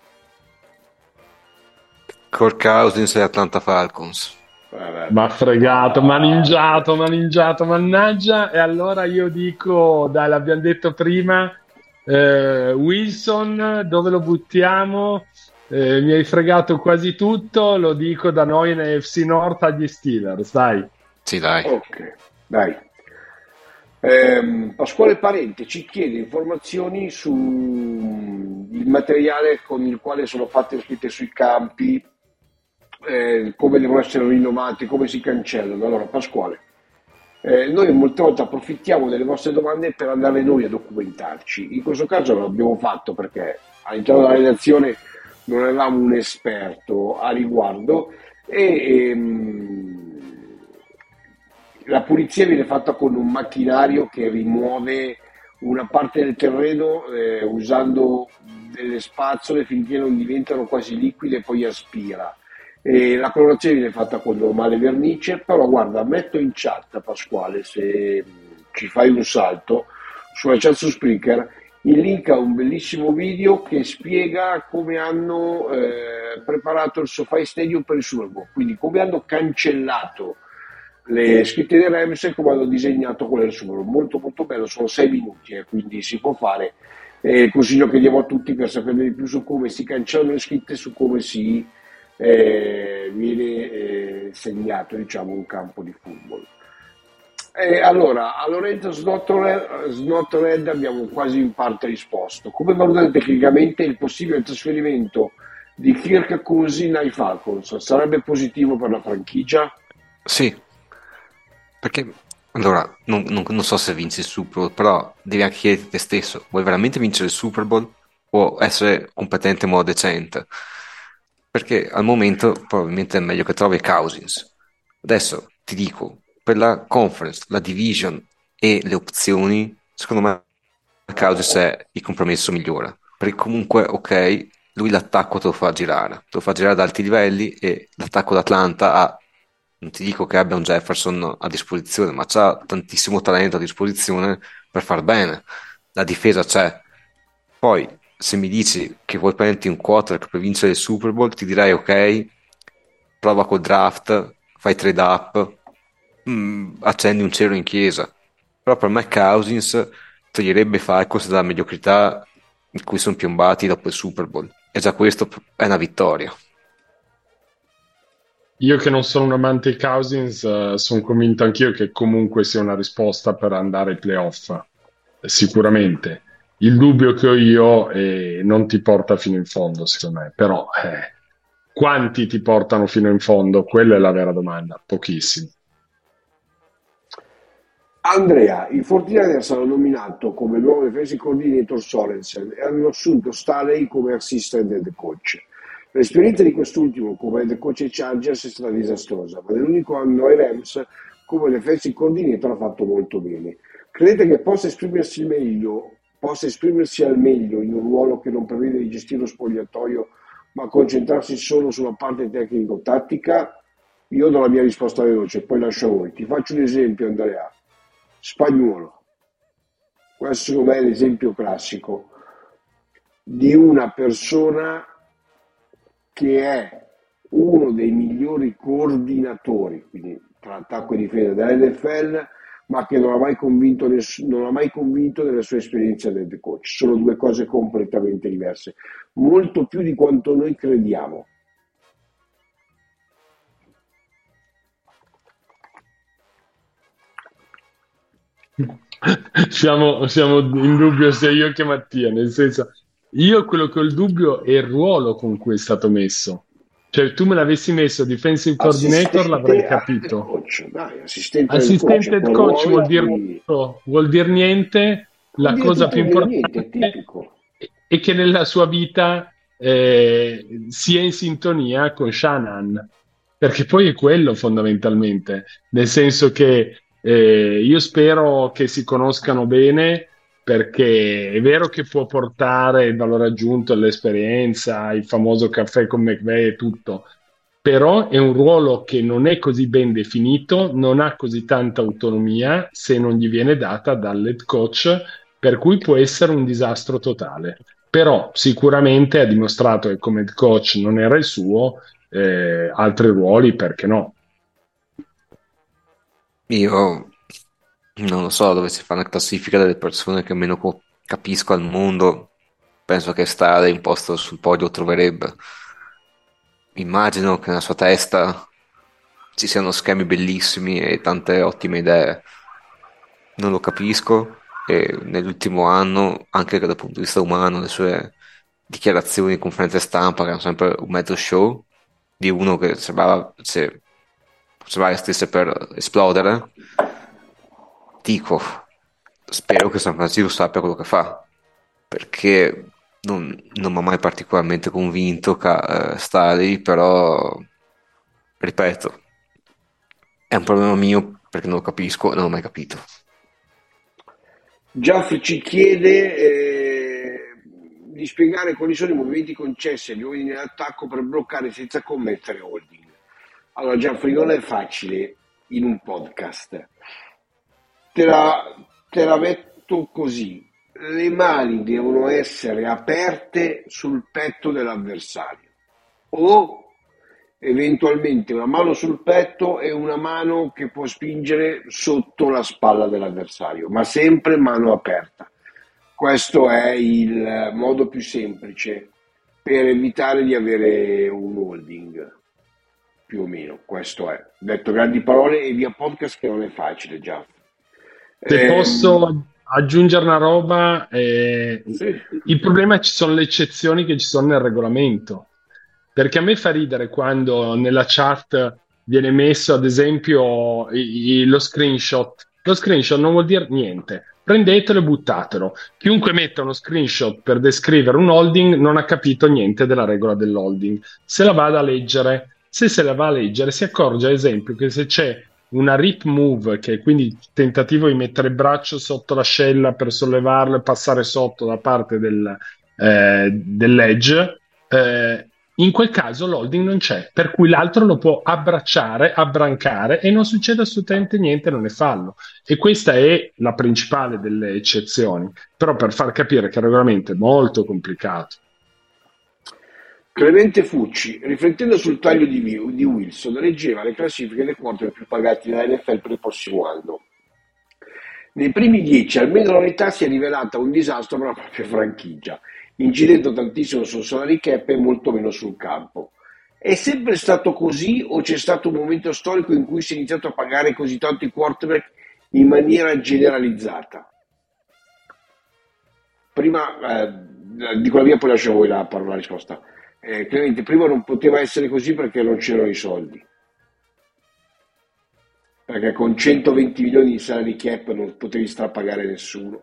S3: Kirk Cousins e Atlanta Falcons.
S1: Vabbè.
S2: Ma fregato, ma ninjato, ma ninjato, mannaggia. E allora io dico, dai, l'abbiamo detto prima, eh, Wilson, dove lo buttiamo? Eh, mi hai fregato quasi tutto, lo dico da noi in A F C North agli Steelers, dai.
S3: Sì, dai.
S1: Ok, dai. Ehm, Pasquale Parente ci chiede informazioni sul materiale con il quale sono fatte le scritte sui campi, eh, come devono essere rinnovati, come si cancellano. Allora, Pasquale, eh, noi molte volte approfittiamo delle vostre domande per andare noi a documentarci. In questo caso lo abbiamo fatto perché all'interno della redazione non avevamo un esperto a riguardo e ehm, la pulizia viene fatta con un macchinario che rimuove una parte del terreno eh, usando delle spazzole finché non diventano quasi liquide e poi aspira. E la colorazione viene fatta con normale vernice, però guarda, metto in chat, Pasquale, se ci fai un salto sulla chat su Spreaker, il link a un bellissimo video che spiega come hanno eh, preparato il SoFi Stadium per il Super Bowl, quindi come hanno cancellato le scritte dei Rams e come hanno disegnato quello del Super Bowl. Molto molto bello, sono sei minuti, eh, quindi si può fare. Eh, il consiglio che diamo a tutti per sapere di più su come si cancellano le scritte, su come si eh, viene eh, segnato, diciamo, un campo di football. Eh, allora, a Lorenzo Snotred abbiamo quasi in parte risposto. Come valutate tecnicamente il possibile trasferimento di Kirk Cousins ai Falcons? Sarebbe positivo per la franchigia?
S3: Sì, perché allora non, non- non so se vinci il Super Bowl, però devi anche chiederti te stesso: vuoi veramente vincere il Super Bowl o essere competente in modo decente? Perché al momento probabilmente è meglio che trovi Cousins. Adesso ti dico, per la conference, la division e le opzioni, secondo me Cousins è il compromesso migliore. Perché comunque, ok, lui l'attacco te lo fa girare, te lo fa girare ad alti livelli e l'attacco d'Atlanta ha, non ti dico che abbia un Jefferson a disposizione, ma c'ha tantissimo talento a disposizione per far bene. La difesa c'è. Poi, se mi dici che vuoi prenderti un quarterback per vincere il Super Bowl, ti direi ok, prova col draft, fai trade up, mm, accendi un cielo in chiesa. Però per me Cousins toglierebbe i Falcons dalla mediocrità in cui sono piombati dopo il Super Bowl. E già questo è una vittoria.
S2: Io che non sono un amante di Cousins, eh, sono convinto anch'io che comunque sia una risposta per andare ai playoff. Sicuramente. Il dubbio che ho io eh, non ti porta fino in fondo, secondo me, però eh, quanti ti portano fino in fondo? Quella è la vera domanda. Pochissimi.
S1: Andrea, i quarantanovers hanno nominato come nuovo defensive coordinator Sorensen e hanno assunto Staley come assistant head coach. L'esperienza di quest'ultimo come head coach ai Chargers è stata disastrosa, ma nell'unico anno ai Rams come defensive coordinator ha fatto molto bene. Credete che possa esprimersi meglio, possa esprimersi al meglio in un ruolo che non prevede di gestire lo spogliatoio, ma concentrarsi solo sulla parte tecnico-tattica? Io do la mia risposta veloce, poi lascio a voi. Ti faccio un esempio, Andrea. Spagnuolo, questo secondo me è l'esempio classico di una persona che è uno dei migliori coordinatori, quindi tra attacco e difesa dell'N F L, ma che non ha mai convinto, ness- non ha mai convinto della sua esperienza del head coach. Sono due cose completamente diverse, molto più di quanto noi crediamo.
S2: Siamo, siamo in dubbio sia io che Mattia, nel senso, io quello che ho il dubbio è il ruolo con cui è stato messo. Cioè, tu me l'avessi messo defensive coordinator, l'avrei
S1: Assistente al
S2: capito.
S1: coach, dai, assistente al coach,
S2: Assistant head
S1: con
S2: coach vuol dire
S1: ruoli
S2: molto, vuol dire niente.
S1: vuol
S2: La
S1: dire
S2: cosa
S1: tutto,
S2: più
S1: vuol dire niente, è
S2: importante
S1: tipico.
S2: è che nella sua vita eh, sia in sintonia con Shanahan, perché poi è quello fondamentalmente, nel senso che eh, io spero che si conoscano bene, perché è vero che può portare il valore aggiunto, l'esperienza, il famoso caffè con McVay e tutto, però è un ruolo che non è così ben definito, non ha così tanta autonomia se non gli viene data dall'head coach, per cui può essere un disastro totale. Però sicuramente ha dimostrato che come head coach non era il suo, eh, altri ruoli, perché no?
S3: Io non lo so, dove si fa una classifica delle persone che meno co- capisco al mondo, penso che stare in posto sul podio troverebbe. Immagino che nella sua testa ci siano schemi bellissimi e tante ottime idee. Non lo capisco e nell'ultimo anno, anche dal punto di vista umano, le sue dichiarazioni in conferenze stampa che erano sempre un mezzo show di uno che sembrava, se, sembrava che stesse per esplodere. Dico, spero che San Francisco sappia quello che fa, perché non, non mi ha mai particolarmente convinto ca- eh, Staley, però ripeto, è un problema mio perché non lo capisco e non l'ho mai capito.
S1: Giaffri ci chiede eh, di spiegare quali sono i movimenti concessi agli uomini in attacco per bloccare senza commettere holding. Allora, Giaffri, non è facile in un podcast. Te la, te la metto così. Le mani devono essere aperte sul petto dell'avversario o eventualmente una mano sul petto e una mano che può spingere sotto la spalla dell'avversario, ma sempre mano aperta. Questo è il modo più semplice per evitare di avere un holding, più o meno. Questo è. Detto grandi parole e via podcast che non è facile, già.
S2: Se
S1: Ehm,
S2: posso aggiungere una roba, eh,
S1: sì.
S2: il problema è che ci sono le eccezioni che ci sono nel regolamento. Perché a me fa ridere quando nella chat viene messo, ad esempio, i- i- lo screenshot. Lo screenshot non vuol dire niente. Prendetelo e buttatelo. Chiunque metta uno screenshot per descrivere un holding non ha capito niente della regola dell'holding. Se la vada a leggere, se se la va a leggere, si accorge, ad esempio, che se c'è una rip move, che è quindi il tentativo di mettere il braccio sotto l'ascella per sollevarlo e passare sotto da parte del, eh, dell'edge, eh, in quel caso l'holding non c'è, per cui l'altro lo può abbracciare, abbrancare e non succede assolutamente niente, non è fallo. E questa è la principale delle eccezioni, però per far capire che il regolamento è molto complicato.
S1: Clemente Fucci, riflettendo sul taglio di, Vi- di Wilson, leggeva le classifiche dei quarterback più pagati dalla N F L per il prossimo anno. Nei primi dieci, almeno la metà si è rivelata un disastro per la propria franchigia, incidendo tantissimo sul salary cap e molto meno sul campo. È sempre stato così o c'è stato un momento storico in cui si è iniziato a pagare così tanto i quarterback in maniera generalizzata? Prima, eh, dico la mia, poi lascio a voi la parola, la risposta. Eh, Clemente, prima non poteva essere così perché non c'erano i soldi, perché con centoventi milioni di salary cap non potevi strapagare nessuno.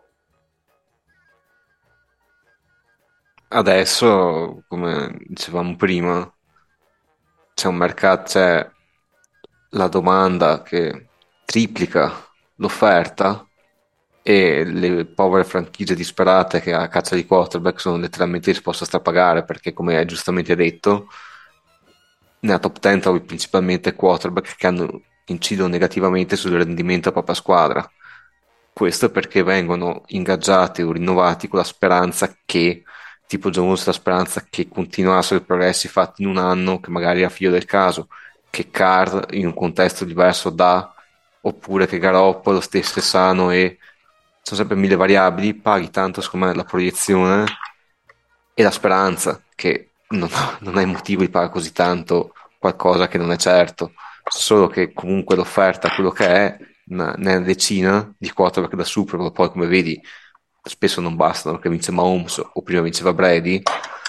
S3: Adesso, come dicevamo prima, c'è un mercato, c'è la domanda che triplica l'offerta e le povere franchigie disperate che a caccia di quarterback sono letteralmente disposte a strapagare perché, come hai giustamente detto, nella top dieci trovi principalmente quarterback che hanno, incidono negativamente sul rendimento della propria squadra. Questo perché vengono ingaggiati o rinnovati con la speranza che, tipo Jones, la speranza che continuassero i progressi fatti in un anno, che magari era figlio del caso, che Carr in un contesto diverso dà, oppure che Garoppolo stesse sano e sono sempre mille variabili, paghi tanto secondo me la proiezione e la speranza che non, non hai motivo di pagare così tanto qualcosa che non è certo, solo che comunque l'offerta, quello che è, una, ne è una decina di quarterback da Super Bowl, poi come vedi spesso non bastano, che vince Mahomes o prima vinceva Brady,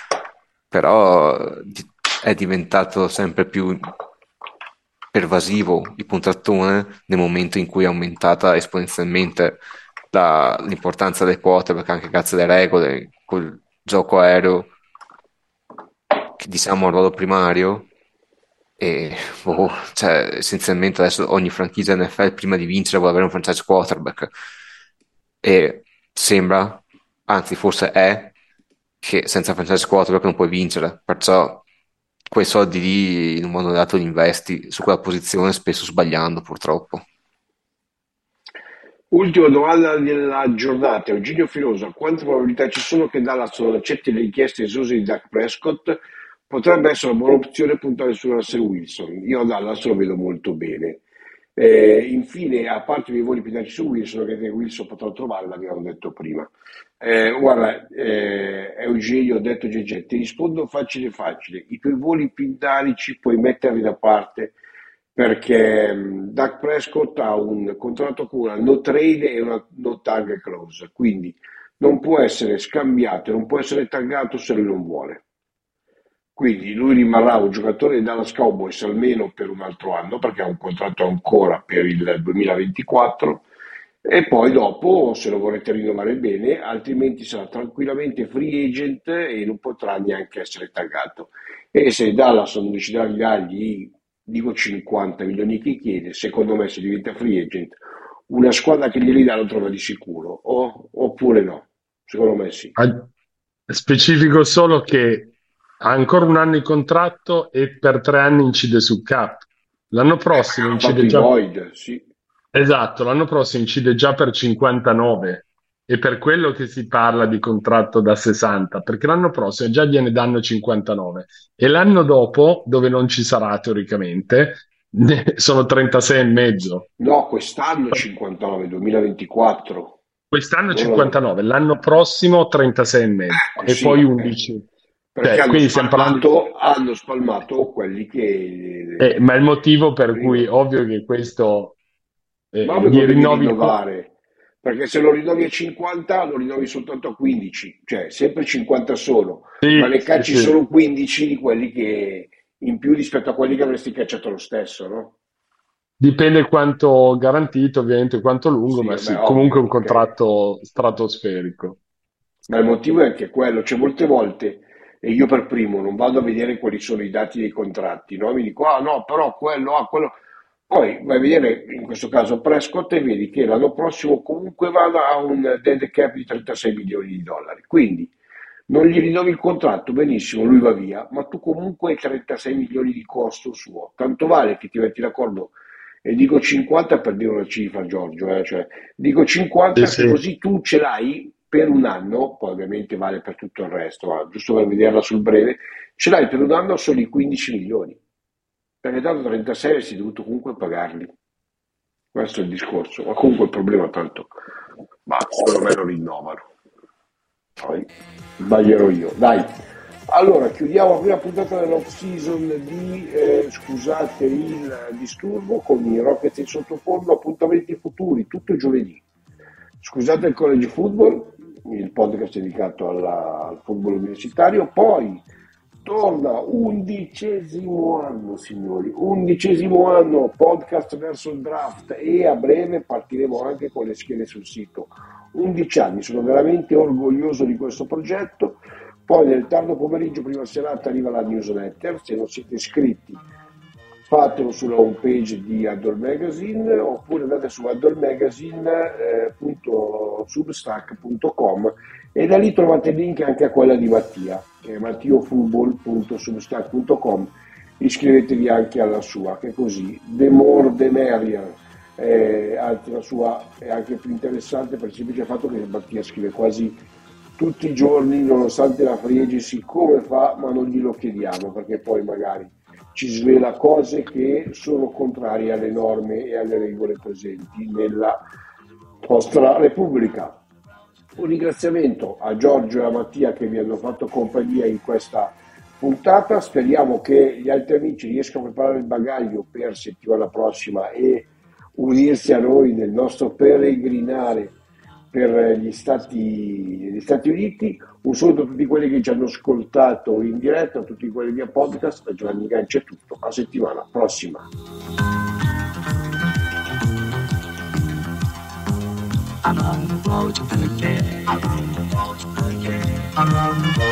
S3: però di- è diventato sempre più pervasivo il contrattone nel momento in cui è aumentata esponenzialmente la- l'importanza del quarterback anche grazie alle regole, col gioco aereo che diciamo è un ruolo primario e boh, cioè, essenzialmente adesso ogni franchigia N F L prima di vincere vuole avere un franchise quarterback e sembra, anzi forse è, che senza franchise quarterback non puoi vincere, perciò quei soldi lì in un modo o nell'altro li investi su quella posizione spesso sbagliando purtroppo.
S1: Ultima domanda della giornata, Eugenio Filosa, quante probabilità ci sono che Dallas non accetti le richieste esose di Dak Prescott? Potrebbe essere una buona opzione puntare su Russell Wilson. Io a Dallas lo vedo molto bene. Eh, infine, a parte i miei voli pindarici su Wilson, che Wilson potrà trovare, l'abbiamo detto prima. Eh, guarda, eh, Eugenio, ho detto G G, ti rispondo facile facile. I tuoi voli pindarici puoi metterli da parte perché mh, Dak Prescott ha un contratto con una no trade e una no tag clause, quindi non può essere scambiato, non può essere taggato se lui non vuole. Quindi lui rimarrà un giocatore dei Dallas Cowboys almeno per un altro anno perché ha un contratto ancora per il duemilaventiquattro E poi dopo, se lo volete rinnovare bene, altrimenti sarà tranquillamente free agent e non potrà neanche essere taggato. E se Dallas non deciderà di dargli, dico cinquanta milioni che chiede, secondo me se diventa free agent, una squadra che glieli dà lo trova di sicuro, o, oppure no? Secondo me sì.
S2: Ah, specifico solo che ha ancora un anno di contratto e per tre anni incide sul cap. L'anno prossimo
S1: Ha fatto
S2: incide
S1: i
S2: già.
S1: void, sì.
S2: Esatto, l'anno prossimo incide già per cinquantanove. È per quello che si parla di contratto da sessanta, perché l'anno prossimo già gliene danno cinquantanove e l'anno dopo, dove non ci sarà teoricamente, ne- sono trentasei e mezzo.
S1: No, quest'anno cinquantanove, duemilaventiquattro.
S2: Quest'anno
S1: Non l'anno-
S2: cinquantanove, l'anno prossimo trentasei e mezzo
S1: Ecco,
S2: e
S1: sì,
S2: poi
S1: eh,
S2: undici.
S1: perché
S2: Cioè,
S1: hanno
S2: quindi stiamo parlando di.
S1: spalmato, hanno spalmato quelli che
S2: Eh, ma il motivo per
S1: prima.
S2: cui, ovvio che questo,
S1: Ma
S2: eh,
S1: ovvio che
S2: gli
S1: lo devi
S2: rinnovi il co-
S1: rinnovare, perché se lo rinnovi a cinquanta lo rinnovi soltanto a quindici, cioè sempre cinquanta solo, ma
S2: Sì,
S1: ne
S2: sì,
S1: cacci
S2: sì.
S1: solo quindici di quelli che in più rispetto a quelli che avresti cacciato lo stesso, no?
S2: Dipende quanto garantito, ovviamente, quanto lungo,
S1: Sì,
S2: ma
S1: vabbè,
S2: sì, comunque è un
S1: ovvio, ok.
S2: contratto stratosferico.
S1: Ma il motivo è anche quello, cioè molte volte, e io per primo non vado a vedere quali sono i dati dei contratti, no? Mi dico, ah no, però quello, ah, quello. Poi vai a vedere, in questo caso Prescott, e vedi che l'anno prossimo comunque vada a un dead cap di trentasei milioni di dollari. Quindi non gli rinnovi il contratto, benissimo, lui va via, ma tu comunque hai trentasei milioni di costo suo. Tanto vale che ti metti d'accordo, e dico cinquanta per dire una cifra, Giorgio, eh, cioè, dico
S2: Sì,
S1: cinquanta che
S2: sì.
S1: così tu ce l'hai per un anno, poi ovviamente vale per tutto il resto, ma giusto per vederla sul breve, ce l'hai per un anno solo i quindici milioni, perché tanto trentasei avresti dovuto comunque pagarli. Questo è il discorso, ma comunque il problema tanto, ma secondo me lo rinnovano. Poi sbaglierò io. Dai, allora chiudiamo la prima puntata dell'off season di eh, scusate il disturbo con i Rockets in sottofondo, appuntamenti futuri, tutto giovedì. Scusate il college football, il podcast dedicato alla- al football universitario, poi torna undicesimo anno, signori, undicesimo anno, podcast verso il draft e a breve partiremo anche con le schede sul sito. undici anni, sono veramente orgoglioso di questo progetto. Poi nel tardo pomeriggio, prima serata, arriva la newsletter. Se non siete iscritti, fatelo sulla home page di Addle Magazine oppure andate su addle magazine punto substack punto com e da lì trovate il link anche a quella di Mattia, che è mattiofutbol punto substack punto com. Iscrivetevi anche alla sua, che così the more the merrier. Eh, anzi, la sua è anche più interessante per il semplice fatto che Mattia scrive quasi tutti i giorni, nonostante la free agency, come fa, ma non glielo chiediamo, perché poi magari ci svela cose che sono contrarie alle norme e alle regole presenti nella nostra Repubblica. Un ringraziamento a Giorgio e a Mattia che vi hanno fatto compagnia in questa puntata. Speriamo che gli altri amici riescano a preparare il bagaglio per settimana prossima e unirsi a noi nel nostro peregrinare per gli Stati, gli Stati Uniti. Un saluto a tutti quelli che ci hanno ascoltato in diretta, a tutti quelli via podcast. Da Giovanni Gancia è tutto, a settimana prossima. I'm on the road to the day. I'm on the road to the day. I'm on the road.